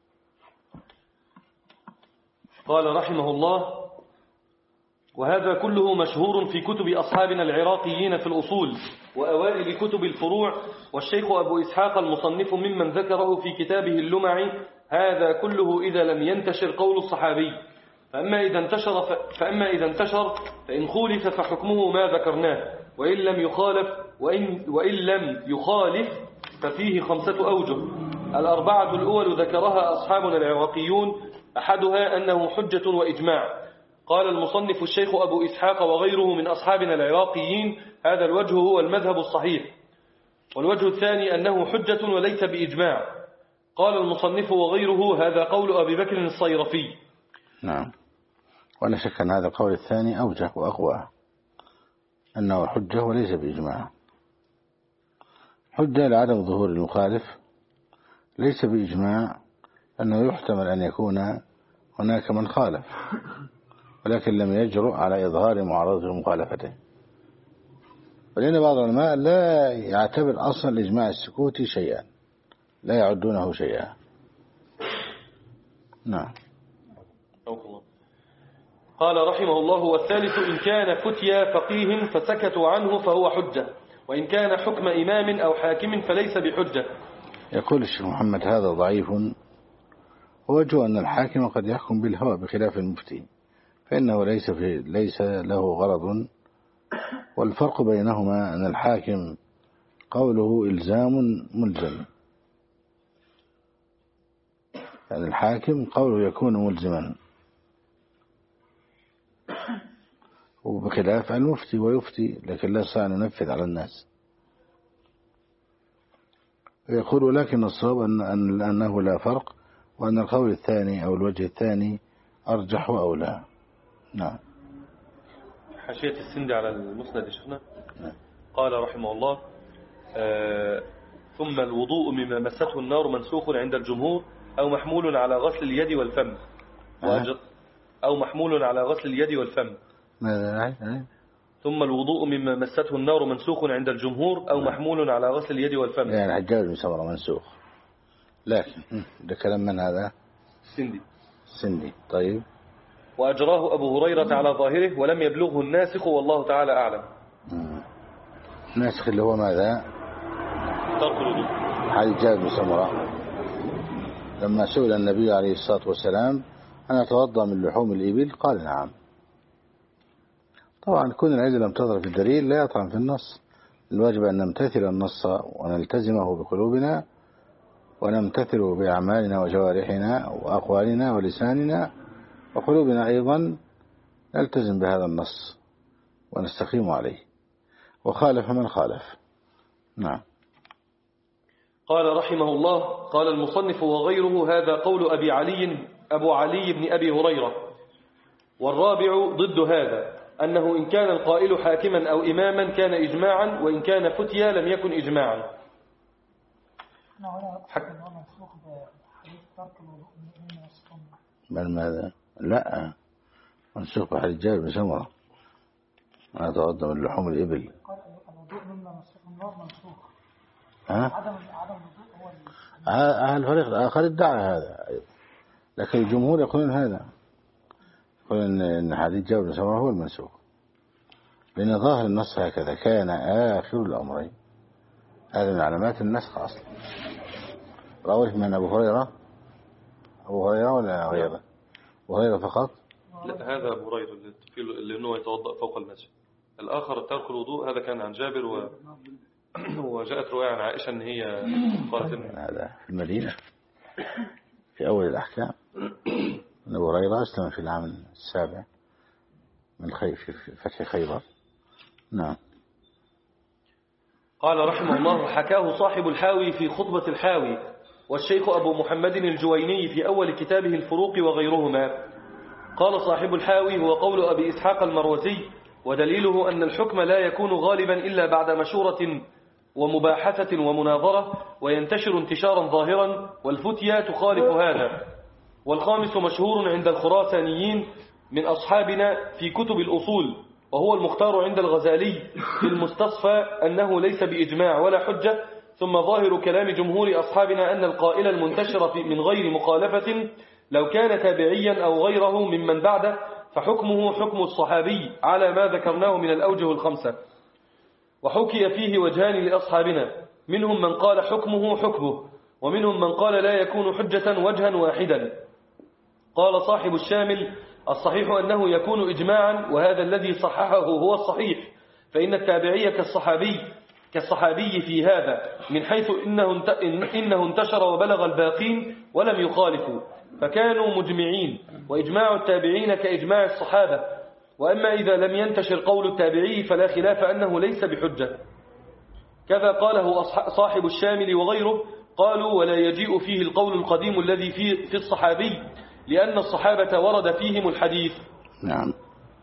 قال رحمه الله وهذا كله مشهور في كتب أصحابنا العراقيين في الأصول وأوائل كتب الفروع، والشيخ أبو إسحاق المصنف ممن ذكره في كتابه اللمعي، هذا كله إذا لم ينتشر قول الصحابي. فأما إذا انتشر فأما إذا انتشر فإن خولف فحكمه ما ذكرناه، وإن لم يخالف وإن, وإن لم يخالف ففيه خمسة أوجه. الأربعة الأول ذكرها أصحابنا العراقيون، أحدها أنه حجة وإجماع. قال المصنف الشيخ أبو إسحاق وغيره من أصحابنا العراقيين هذا الوجه هو المذهب الصحيح. والوجه الثاني أنه حجة وليس بإجماع. قال المصنف وغيره هذا قول أبي بكر الصيرفي. نعم. ولا شك أن هذا القول الثاني أوجه وأقوى، أنه حجة وليس بإجماع. حجة لعدم ظهور المخالف، ليس بإجماع أنه يحتمل أن يكون هناك من خالف ولكن لم يجرؤ على إظهار معارضة مخالفته. ولأن بعض العلماء لا يعتبر أصلا الإجماع السكوتي شيئا، لا يعدونه شيئا. نعم. قال رحمه الله والثالث إن كان فتيا فقيه فسكتوا عنه فهو حجة، وإن كان حكم إمام أو حاكم فليس بحجة. يقول الشيخ محمد هذا ضعيف، ووجه أن الحاكم قد يحكم بالهوى بخلاف المفتي، فإنه ليس, في ليس له غرض، والفرق بينهما أن الحاكم قوله إلزام ملزم، يعني الحاكم قوله يكون ملزما، وبخلاف المفتي ويفتي لكن لا يستطيع أن ينفذ على الناس. يقول لكن الصواب أن أن أنه لا فرق، وأن القول الثاني أو الوجه الثاني أرجح وأولى. نعم. حاشية السندي على المسند شفنا. قال رحمه الله آه ثم الوضوء مما مسته النار منسوخ عند الجمهور أو محمول على غسل اليد والفم وأجر أو محمول على غسل اليد والفم. ماذا؟ ثم الوضوء مما مسته النار منسوخ عند الجمهور أو محمول على غسل اليد والفم. يعني حجاج بن سمرة منسوخ، لكن ده كلام من هذا؟ السندي. السندي. طيب. وأجراه أبو هريرة على ظاهره ولم يبلغه الناسخ والله تعالى أعلم. الناسخ اللي هو ماذا؟ ترك الوضوء. حجاج بن سمرة لما سئل النبي عليه الصلاة والسلام أنا أتوضأ من لحوم الإبل قال نعم. طبعا كون العلة لم تظهر في الدليل لا يطعن في النص، الواجب أن نمتثل النص ونلتزمه بقلوبنا ونمتثله بأعمالنا وجوارحنا وأقوالنا ولساننا وقلوبنا أيضا، نلتزم بهذا النص ونستقيم عليه، وخالف من خالف. نعم. قال رحمه الله قال المصنف وغيره هذا قول أبي علي أبو علي بن أبي هريرة. والرابع ضد هذا أنه إن كان القائل حاكما أو إماما كان إجماعا، وإن كان فتيا لم يكن إجماعا. بل ماذا؟ لا، منسوخ بحديث جابر بن سمرة أنا أتوضأ من لحوم الإبل. الوضوء مما مسته النار منسوخ. ها؟ عدم عدم الوضوء هو الفريق الآخر ادعى هذا، لكن الجمهور يقولون هذا، يقولون إن حديث جابر بن سمرة هو المنسوخ، لأن ظاهر النص هكذا كان آخر الأمرين، هذا من علامات النسخ أصلا. رأوه من أبو هريرة أبو هريرة ولا غيره؟ أبو هريرة فقط؟ لا، هذا أبو هريرة اللي أنه يتوضأ فوق المسجد. الآخر ترك الوضوء هذا كان عن جابر و... وجاءت رواية عن عائشة أن هي قالت هذا في المدينة في أول الأحكام أن أبو هريرة أسلم في العام السابع من خير في فتح خيبر. نعم. قال رحمه الله حكاه صاحب الحاوي في خطبة الحاوي، والشيخ أبو محمد الجويني في أول كتابه الفروق وغيرهما. قال صاحب الحاوي هو قول أبي إسحاق المروزي، ودليله أن الحكم لا يكون غالبا إلا بعد مشورة ومباحثة ومناظرة، وينتشر انتشارا ظاهرا، والفتيا تخالف هذا. والخامس مشهور عند الخراسانيين من أصحابنا في كتب الأصول، وهو المختار عند الغزالي في المستصفى أنه ليس بإجماع ولا حجة. ثم ظاهر كلام جمهور أصحابنا أن القائل المنتشر من غير مخالفة لو كان تابعيا أو غيره ممن بعده فحكمه حكم الصحابي على ما ذكرناه من الأوجه الخمسة. وحكي فيه وجهان لأصحابنا، منهم من قال حكمه حكمه، ومنهم من قال لا يكون حجة وجها واحدا. قال صاحب الشامل الصحيح أنه يكون إجماعا، وهذا الذي صححه هو الصحيح، فإن التابعية كالصحابي كالصحابي في هذا، من حيث إنه, إنه انتشر وبلغ الباقين ولم يخالفوا فكانوا مجمعين، وإجماع التابعين كإجماع الصحابة. وأما إذا لم ينتشر قول التابعي فلا خلاف أنه ليس بحجة. كذا قاله صاحب الشامل وغيره، قالوا ولا يجيء فيه القول القديم الذي في, في الصحابي، لأن الصحابة ورد فيهم الحديث. نعم.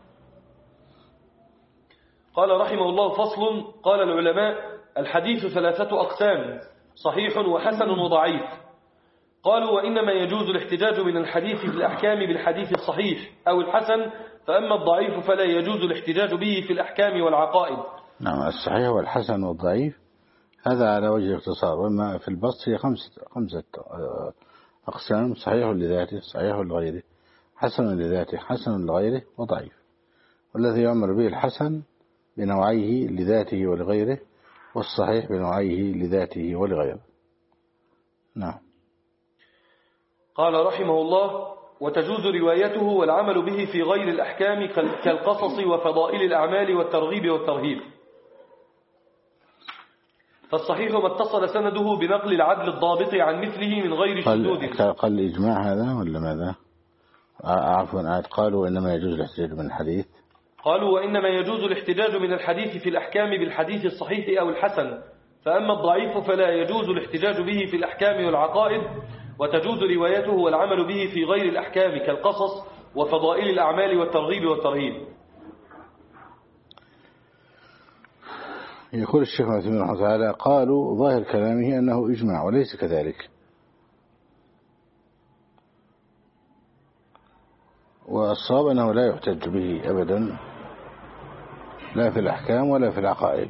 قال رحمه الله فصل. قال العلماء الحديث ثلاثة أقسام، صحيح وحسن وضعيف. قالوا وإنما يجوز الاحتجاج من الحديث في الأحكام بالحديث الصحيح أو الحسن، فأما الضعيف فلا يجوز الاحتجاج به في الأحكام والعقائد. نعم. الصحيح والحسن والضعيف هذا على وجه الاختصار، وما في البسط هي خمسة, خمسة أقسام: صحيح لذاته، صحيح لغيره، حسن لذاته، حسن لغيره، وضعيف. والذي يؤمر به الحسن بنوعيه لذاته ولغيره، والصحيح بنوعيه لذاته ولغيره. نعم. قال رحمه الله وتجوز روايته والعمل به في غير الأحكام كالقصص وفضائل الأعمال والترغيب والترهيب. فالصحيح ما اتصل سنده بنقل العدل الضابط عن مثله من غير شذوذ. قال, قال الإجماع هذا ولا ماذا؟ عفوا قالوا إنما يجوز الاحتجاج من الحديث. قالوا وإنما يجوز الاحتجاج من الحديث في الأحكام بالحديث الصحيح أو الحسن، فأما الضعيف فلا يجوز الاحتجاج به في الأحكام والعقائد، وتجوز روايته والعمل به في غير الأحكام كالقصص وفضائل الأعمال والترغيب والترهيب. يقول الشيخ ابن تيمية رحمه الله تعالى قالوا ظاهر كلامه أنه إجماع وليس كذلك، والصواب أنه لا يحتج به أبدا لا في الأحكام ولا في العقائد،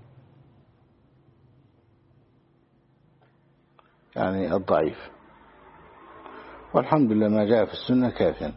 يعني الضعيف، والحمد لله ما جاء في السنة كافٍ.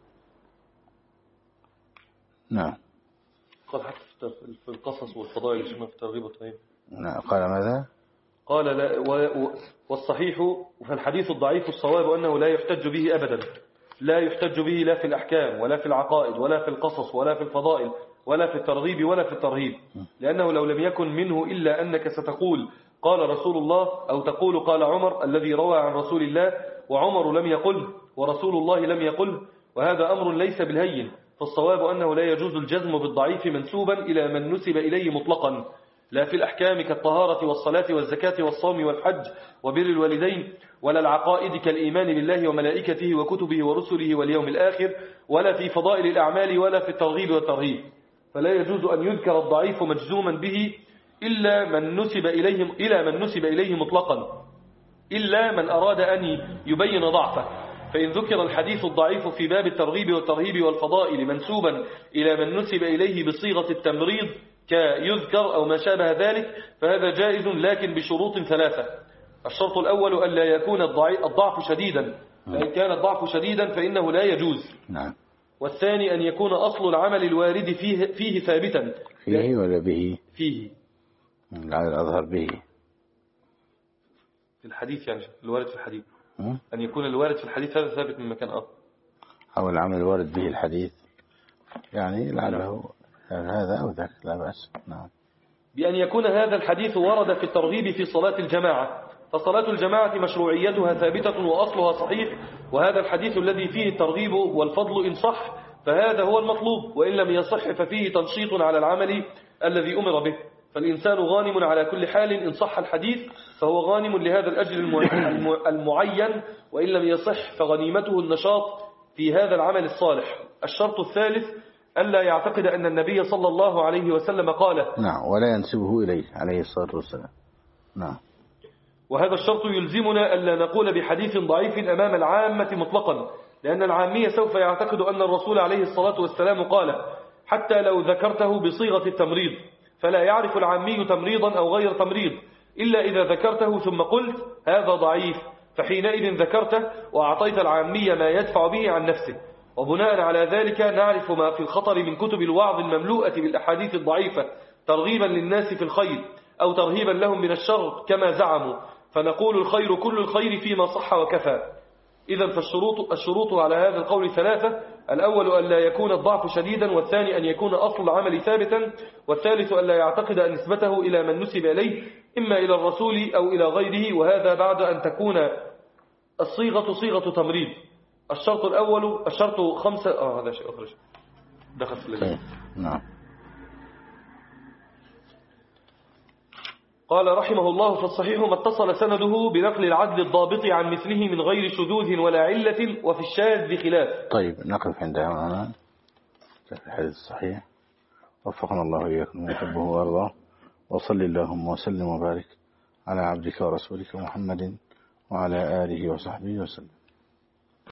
نعم. قال حتى في القصص والفضائل شما في الترغيب والترهيب. نعم. قال ماذا؟ قال لا والصحيح فالحديث الضعيف الصواب أنه لا يحتج به أبدا، لا يحتج به لا في الأحكام ولا في العقائد ولا في القصص ولا في الفضائل ولا في الترغيب ولا في الترهيب، لأنه لو لم يكن منه إلا أنك ستقول قال رسول الله أو تقول قال عمر الذي روى عن رسول الله وعمر لم يقل ورسول الله لم يقل، وهذا أمر ليس بالهين. فالصواب أنه لا يجوز الجزم بالضعيف منسوبا إلى من نسب إليه مطلقا، لا في الأحكام كالطهارة والصلاة والزكاة والصوم والحج وبر الوالدين، ولا العقائد كالإيمان بالله وملائكته وكتبه ورسله واليوم الآخر، ولا في فضائل الأعمال ولا في الترغيب والترهيب. فلا يجوز أن يذكر الضعيف مجزوما به إلا من نسب إليه إلى من نسب إليه مطلقا، إلا من أراد أن يبين ضعفه. فإن ذكر الحديث الضعيف في باب الترغيب والترهيب والفضائل منسوبا إلى من نسب إليه بصيغة التمريض كيذكر أو ما شابه ذلك فهذا جائز، لكن بشروط ثلاثة. الشرط الأول أن لا يكون الضعف شديدا، فإن كان الضعف شديدا فإنه لا يجوز. نعم. والثاني أن يكون أصل العمل الوارد فيه, فيه ثابتا. فيه ولا به؟ فيه. العمل الأظهر به في الحديث، يعني الوارد في الحديث أن يكون الوارد في الحديث هذا ثابت من مكان آخر، أو العمل الوارد به الحديث، يعني لعله هذا أو ذاك لا بأس. نعم. بأن يكون هذا الحديث ورد في الترغيب في صلاة الجماعة، فصلاة الجماعة مشروعيتها ثابتة وأصلها صحيح، وهذا الحديث الذي فيه الترغيب والفضل إن صح فهذا هو المطلوب، وإن لم يصح ففيه تنشيط على العمل الذي أمر به. فالإنسان غانم على كل حال، إن صح الحديث فهو غانم لهذا الأجر المعين، وإن لم يصح فغنيمته النشاط في هذا العمل الصالح. الشرط الثالث ألا يعتقد أن النبي صلى الله عليه وسلم قال. نعم. ولا ينسبه إليه عليه الصلاة والسلام. نعم. وهذا الشرط يلزمنا ألا نقول بحديث ضعيف أمام العامة مطلقا، لأن العامية سوف يعتقد أن الرسول عليه الصلاة والسلام قال حتى لو ذكرته بصيغة التمريض، فلا يعرف العامي تمريضا أو غير تمريض إلا إذا ذكرته ثم قلت هذا ضعيف، فحينئذ ذكرته وأعطيت العامي ما يدفع به عن نفسه. وبناء على ذلك نعرف ما في الخطر من كتب الوعظ المملوءة بالأحاديث الضعيفة ترغيبا للناس في الخير أو ترهيبا لهم من الشر كما زعموا، فنقول الخير كل الخير فيما صح وكفى. إذن فالشروط الشروط على هذا القول ثلاثة: الأول أن لا يكون الضعف شديدا، والثاني أن يكون أصل العمل ثابتا، والثالث أن لا يعتقد أن نسبته إلى من نسب إليه إما إلى الرسول أو إلى غيره، وهذا بعد أن تكون الصيغة صيغة تمريض. الشرط الأول الشرط خمسة آه هذا شيء أخرج دخل في اللجنة. نعم. قال رحمه الله: فالصحيح ما اتصل سنده بنقل العدل الضابط عن مثله من غير شذوذ ولا علة، وفي الشاذ خلاف. طيب نقف عندها معنا في الحديث الصحيح. وفقنا الله إياكم ما يحبه ويرضاه، وصل اللهم وسلم وبارك على عبدك ورسولك محمد وعلى آله وصحبه وسلم.